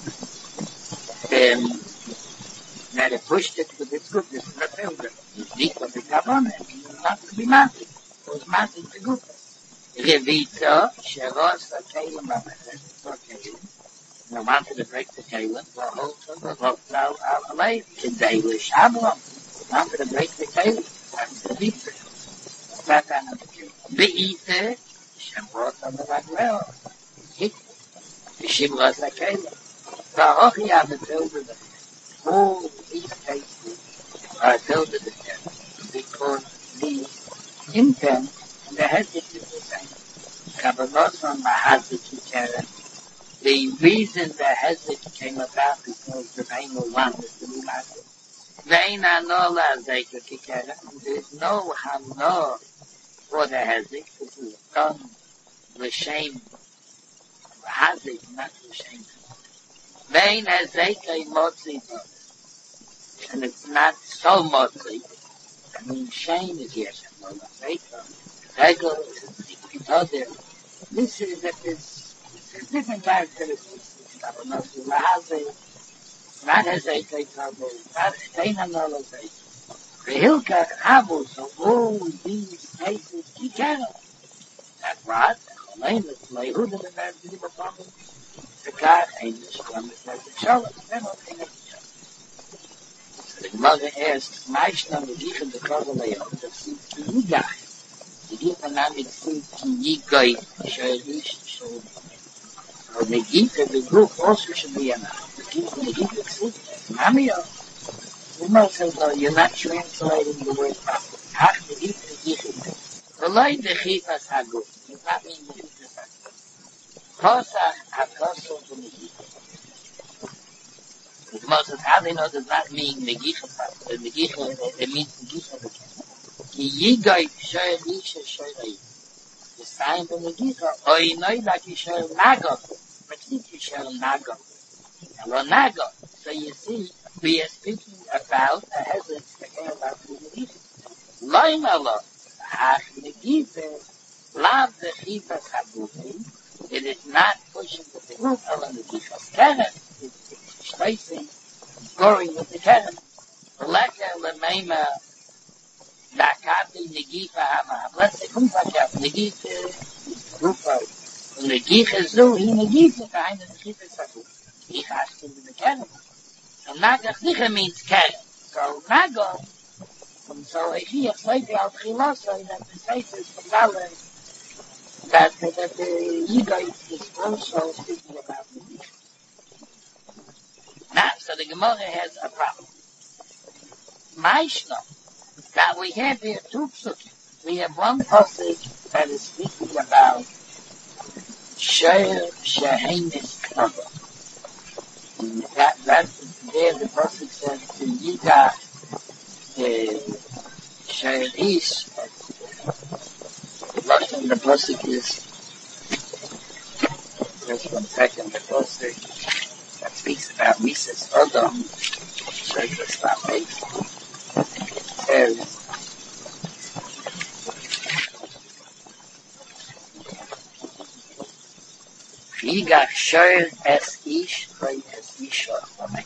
Um, now they pushed it to this group, this is the pilgrim. It's deep of the Kabbana, not to be massive. It was massive to Gufa. Revita, Sheros, Kalim, Kalim. No wanted to break the Kalim, for a whole time, for Al Alay, today with Shabbat. Wanted to break the Kalim. That's the Revita. That's another Kalim. Beite, Shabbat on the Bagwell. Hit. The Shibras Kalim. Vahochi have the children of all these cases are children of them because the intent and the hesitation is the same. Kabbalah Mahazik Karen. The reason the hesitation came about because the pain was one is the Mahazik. Veina Nola Zeka Karen. There's no Hano for the hesitation. This is done the shame. Hazik, not the shame. Vein has Zeka Motzi, and it's not so motzi. I mean, shame is yes, and no Zeka. Hegel is other. This is that this different characteristics. Not as Zeka trouble, not Vein Anola Zeka. The Hilka Abu, so all these cases, he cannot. That's right. Cholein, it's Lehuda, the man, the problem. The car ain't this one, it's like the Shalom, they're not in it. So the mother asks, Maishna, the Gichan, the Kozaleo, the Sid Ki Yigach. The Gichan, not the Sid Ki Yigoy, Shoyrish, Shoyrish. So the Gichan, the group also should be enough. The Gichan, the Gichan, Sid, Namio. The mother says, no, you're not translating the word properly. Hach, the Gichan, the Gichan. The light, the Chifas Haguf. Does not mean the Chifas Haguf. Kosach HaKosach V'Negicha. The Gemara says, how they know does not mean Negicha. The Negicha, it means Negicha. Ki Yigoy Shoy Risha Shoy Rei. The sign of Negicha, Oy Noida Ki Shoy Nago. But Ki Shoy Nago. Hello Nago. So you see, we are speaking about a hazard to care about the Negicha. Loy Malo. Hach Negicha. Lav the Chifas Hagufi. It is not pushing with the group of the Gichas Keren. It's strafing, scoring with the Keren. Lecher lemeima dakati negifa hama. Let's say, come back up. Negifa, grupo. Negifa zu, he negifa behind the Negifa sabu. Gicha has to be the Keren. And Nagach Nicha means Keren. So Nago, so if he has later al Chiloso, that the faith is the balance. That, that the Yigoy is also speaking about the Yigoy. Now, so the Gemara has a problem. Maishno, that we have here two psukim. We have one pasuk that is speaking about Sheir Shehenis Kava. That, that, there the pasuk says to Yiga Sheir Ish. And the pasuk is just one second. The pasuk that speaks about Mises Odom says the stop page. Says Yigach Shoyer Es Ish Vay Es Isha.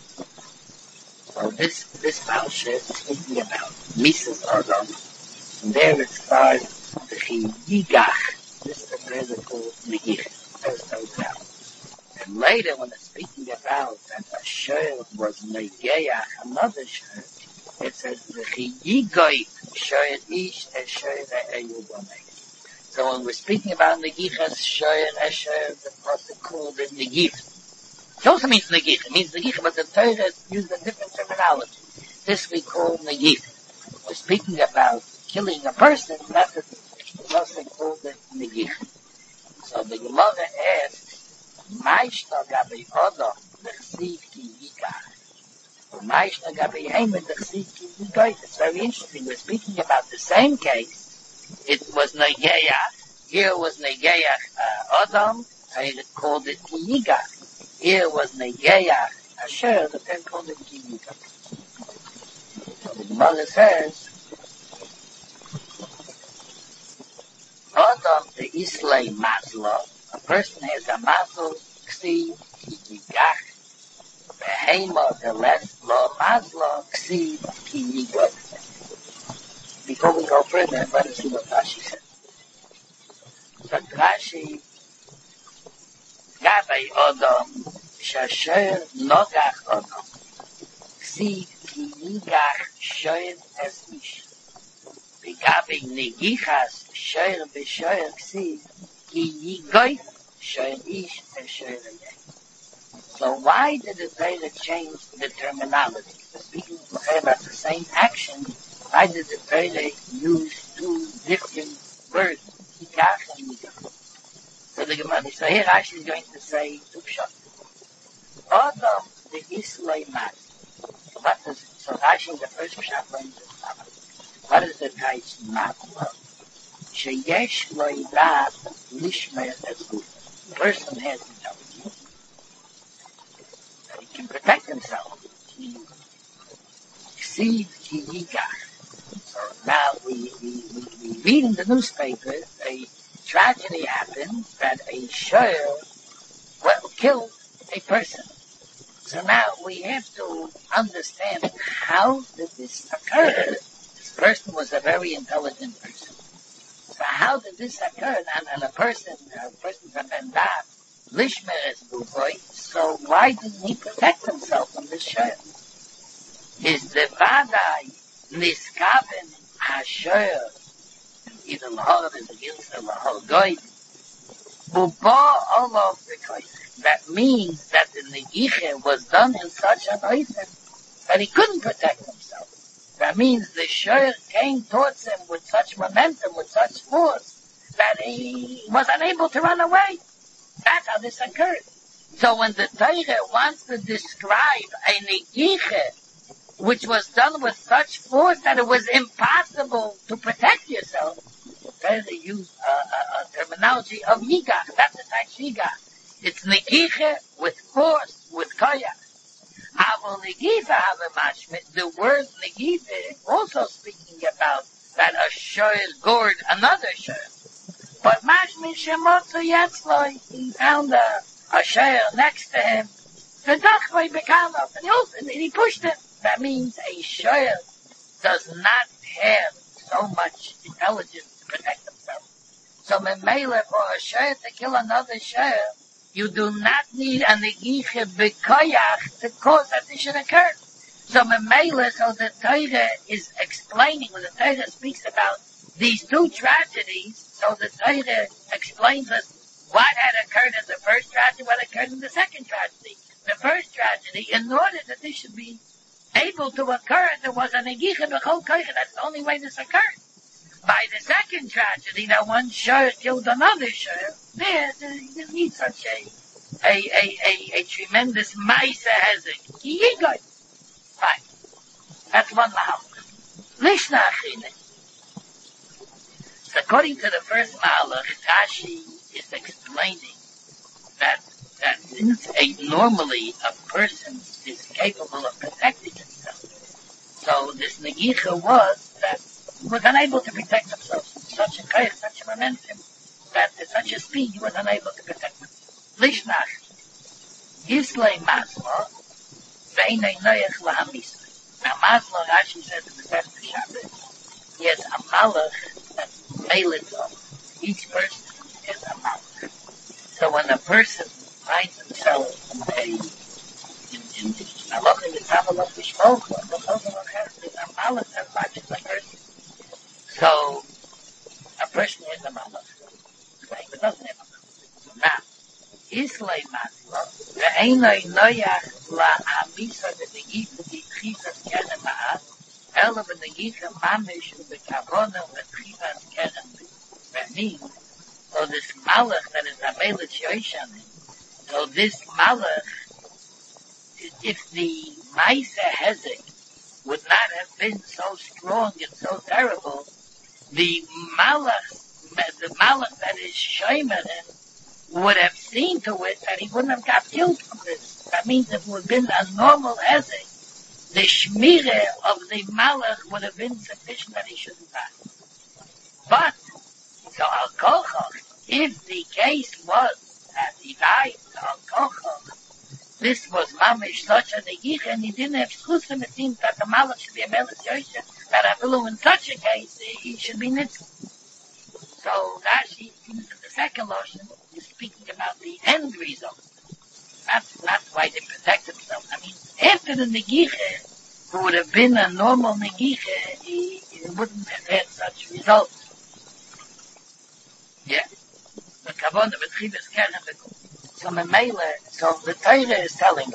So this this parasha is speaking about Mises Odom, and there it starts. The Yigach, this is the present called Negich, there's no doubt. And later, when it's speaking about that a Shoyer was Negeach, another Shoyer, it says the Yigoy Shoyer Ish and Shoyer Eyubamei. So when we're speaking about Negich as Shoyer and Shoyer, the person called it Negich. It also means Negich. It means Negich, but the Torah used a different terminology. This we call Negich. We're speaking about killing a person, that's a person called it Negich. So the Gemara asks, Maishta gabi Odo, Nechsiv ki Yigach. Maishta gabi Heimen, Nechsiv ki Yigoy. It's very interesting. We're speaking about the same case. It was Negeach. Here was Negeach uh, Odom, and it called it ki Yigach. Here was Negeach Asher, the pen called it ki Yigach. So the Gemara says, Adam the Islay Maslow, a person has a Maslow, Ksi, Yigach, Behema, the less law Maslow, Ksi, Yigach. Before we go further, let us see what Rashi said. So Rashi, Gabay Adam, Shasher Nogach Adam, Ksi, Yigach, Shoyer Es Ish. Begabe Negichas, Shoyer Beshoyer Ksi, Ki Yigoy, Shoyer Ish, and Shoyer Yeh. So why did the Torah change the terminology? Speaking about the same action, why did the Torah use two different words, Yigach and Yigach? So the Gemara, so here Rashi is going to say two shots. Adam the Islay Mat. What is, so Rashi in the first pshat learns this. What is the price Matla? Sheyesh lo yidat lishmer ezguf. The person has intelligence that he can protect himself. He sees ki yigach. So now we, we, we, we read in the newspaper a tragedy happened that a share well killed a person. So now we have to understand how did this occur. Person was a very intelligent person. So how did this occur? And, and a person, a person from Bendat, Lishmer is Buboy, so why didn't he protect himself from this share? Is the Vadai Niskaven Asher, either Lahor is against the Lahor Goy, Bubo all of the Koyach. That means that the Negiche was done in such an oifen that he couldn't protect himself. That means the shore came towards him with such momentum, with such force, that he was unable to run away. That's how this occurred. So when the Torah wants to describe a negiche, which was done with such force that it was impossible to protect yourself, the Torah used a, a, a terminology of yigach. That's the type yigach. It's negiche with force, with koyach. The word negiva also speaking about that a shor gored another shor. But mashmi shemotzu yetzloi, he found a, a shor next to him. V'dachvoi bekanov, and he also, and he pushed him. That means a shor does not have so much intelligence to protect himself. So memele for a shor to kill another shor, you do not need a negiche b'koyach to cause that this should occur. So memele, so the Torah is explaining, when the Torah speaks about these two tragedies, so the Torah explains us what had occurred in the first tragedy, what occurred in the second tragedy. The first tragedy, in order that this should be able to occur, there was a negiche b'chol koyach. That's the only way this occurred. By the second tragedy, that one shor killed another shor, there, you need such a, a, a, a, a tremendous maisa hezek. Yigoy. Fine. That's one mahalach. Lishna achine. So according to the first mahalach, Rashi is explaining that, that a, normally a person is capable of protecting himself. So this negicha was that he was unable to protect himself. Such a kayach, such a momentum, that at such a speed he was unable to protect himself. Lishnach, Islay Maslo, Veinei Noyach Lahamisa. Now Maslo, Rashi says in the best of Shabbos, he has a malach that's mailed of. Each person is a malach. So when a person finds himself in a, in, in, in a look in the travel of the shmok, or the look of a malach that watches a person. So, a person is a malach, right? But doesn't have a malach. Now, Islay Maslo, Ve'enoi Noyach La'amisa V'negitha V'tchivas Keren Ma'at, Ela V'negitha Mamish V'kavona V'tchivas Keren. That means, so this malach that is a melech Yoishanim, so this malach, if the Maisa Hezek would not have been so strong and so terrible, the malach, the malach that is shayman would have seen to it that he wouldn't have got killed from this. That means if it would have been a normal hezek, the shmire of the malach would have been sufficient that he shouldn't die. But So Al Kochach, if the case was that he died to Al Kochach, this was mamish such a negicha, and he didn't have schusim, it seems that the malach should be a melech yosher, that Afilu in such a case, he should be nitzvah. So Rashi, in the second lotion, is speaking about the end result. That's not why they protect themselves. I mean, after the negicha, who would have been a normal negicha, he, he wouldn't have had such results. Yeah. The Kavanah with Chivas Keren. So Memele, so the Torah is telling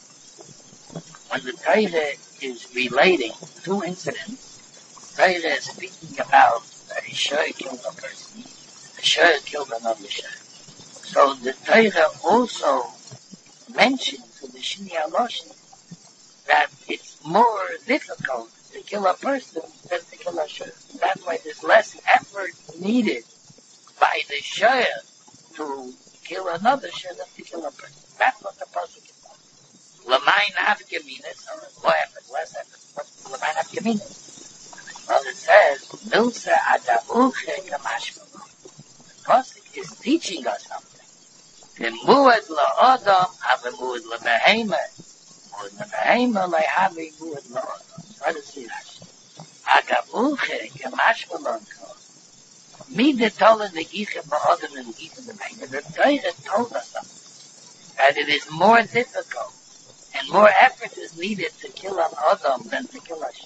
us, when the Torah is relating two incidents, the Torah is speaking about that a Shur killed a person, a Shur killed another Shur. So the Torah also mentions in the Shini HaLoshen that it's more difficult to kill a person than to kill a Shur. That's why there's less effort needed by the Shur to kill another Shur than to kill a person. That's what the pasuk is about. L'mayin havgeminas, or more effort, less effort, but l'mayin havgeminas. Well, it says, Milsa adabuche kamashmalu. The pasuk is teaching us something. V'muad la'odam havemuad la'behema. Muad la'behema la'havi muad la'odam. What does it say? Adabuche kamashmalu. Me the tola negicha ba'odam and negicha b'behema. The Torah told us something. That it is more difficult and more effort is needed to kill an Adam than to kill a Shur.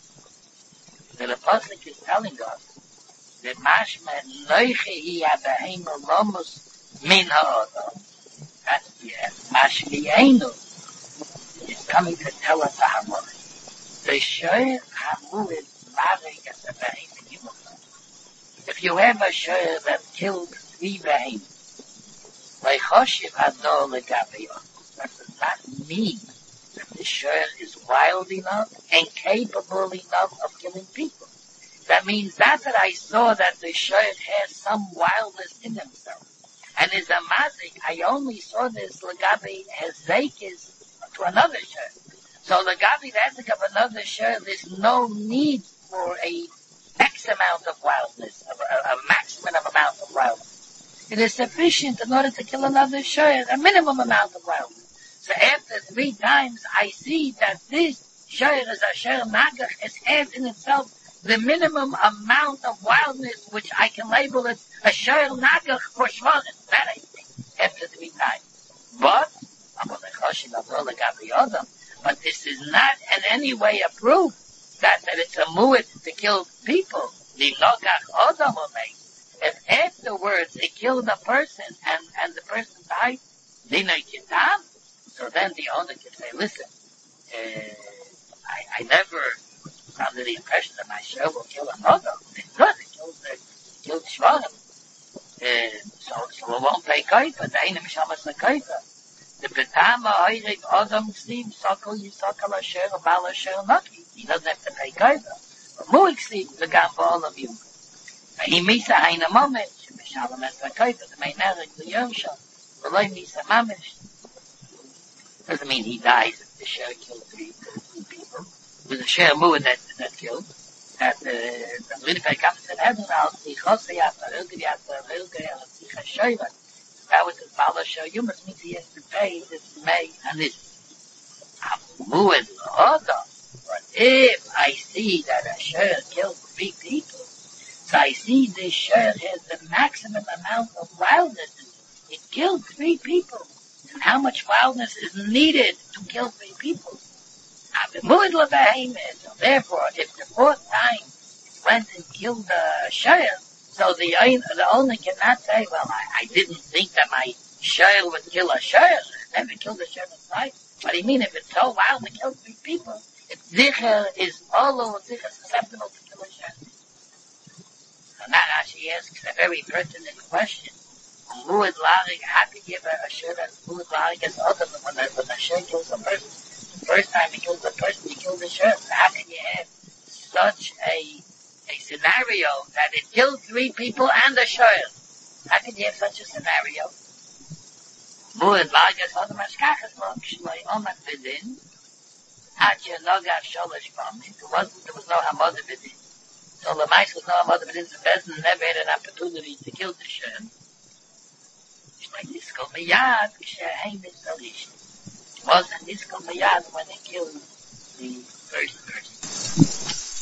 The pasuk is telling us that mashma noichehi abahema lomus min ha'adam. That's the mashmienu is coming to tell us a hamor. The Shur hamuid marek as a behema yimachah. If you have a Shur that killed three behemoths, like Choshev Hador legabeyo, that does not mean that the Shur is wild enough and capable enough of killing people. That means that that I saw that the Shur has some wildness in himself. And is a mazik, I only saw this legabe hezekis to another Shur. So legabe hezek of another Shur, there's no need for a X amount of wildness, a, a, a maximum amount of wildness. It is sufficient in order to kill another Shur, a minimum amount of wildness. So after three times, I see that this Shur is a Shur Nagach. It has in itself the minimum amount of wildness which I can label it a Shur Nagach for Shvarim. That I think, after three times. But, but this is not in any way a proof that, that it's a mu'id to kill people. The Nagach Odom will make. If afterwards it killed a person and, and the person died, Dina Kitam, so then the owner can say, listen, uh, I, I never was under the impression that my Shur will kill another. It's good, it kills the, it killed Shvarim. Uh, so, so it won't pay kaifa, the Einim Shamas the kaifa. The Betama Oirik Odom Ksiv, Sokol Yisokol Asher, Bal Asher Naki. He doesn't have to pay kaifa. But Muik Ksiv, the Gam for all of you. He misa Haina Momet, Shalom et the kaifa, the main Erik, the Yerusha. V'loi misa Mamish. Doesn't mean he dies if the Shur killed three, three people. It was a Shur Mu'ah that, that killed. That, uh, the Rinifei comes in heaven, Al Tzichose Yata, Rilge Yata, Rilge Yata, Tzicha Shoyva. That was his Bala Shur. You must mean he has to pay this May and this. Mu'ah L'Odom. But if I see that a Shur killed three people, so I see this Shur has the maximum amount of wildness. It killed three people. And how much wildness is needed to kill three people? So therefore, if the fourth time it went and killed the Shur, so the, the owner cannot say, well, I, I didn't think that my Shur would kill a Shur. Never killed a Shur in his life. But I mean, if it's so wild to kill three people, if Zicher is all over Zicher susceptible to kill a Shur. So now she asks a very pertinent question. Mu'ad Larik, how could you have a Shur that's Mu'ad Larik as other than when a, when a Shur kills a person? The first time he kills a person, he kills a Shur. So how can you have such a, a scenario that it killed three people and a Shur? How can you have such a scenario? Mu'ad Larik as other Mashkachas Lok, Shloi Omat Bidin, Atya Nogav Sholosh Pamim. There wasn't, there was no Hamad Bidin. So the mice was no mother, but in the best never had an opportunity to kill the Shem. It's like this called Miyad, Kshehein is Alish. It wasn't this called Miyad when they killed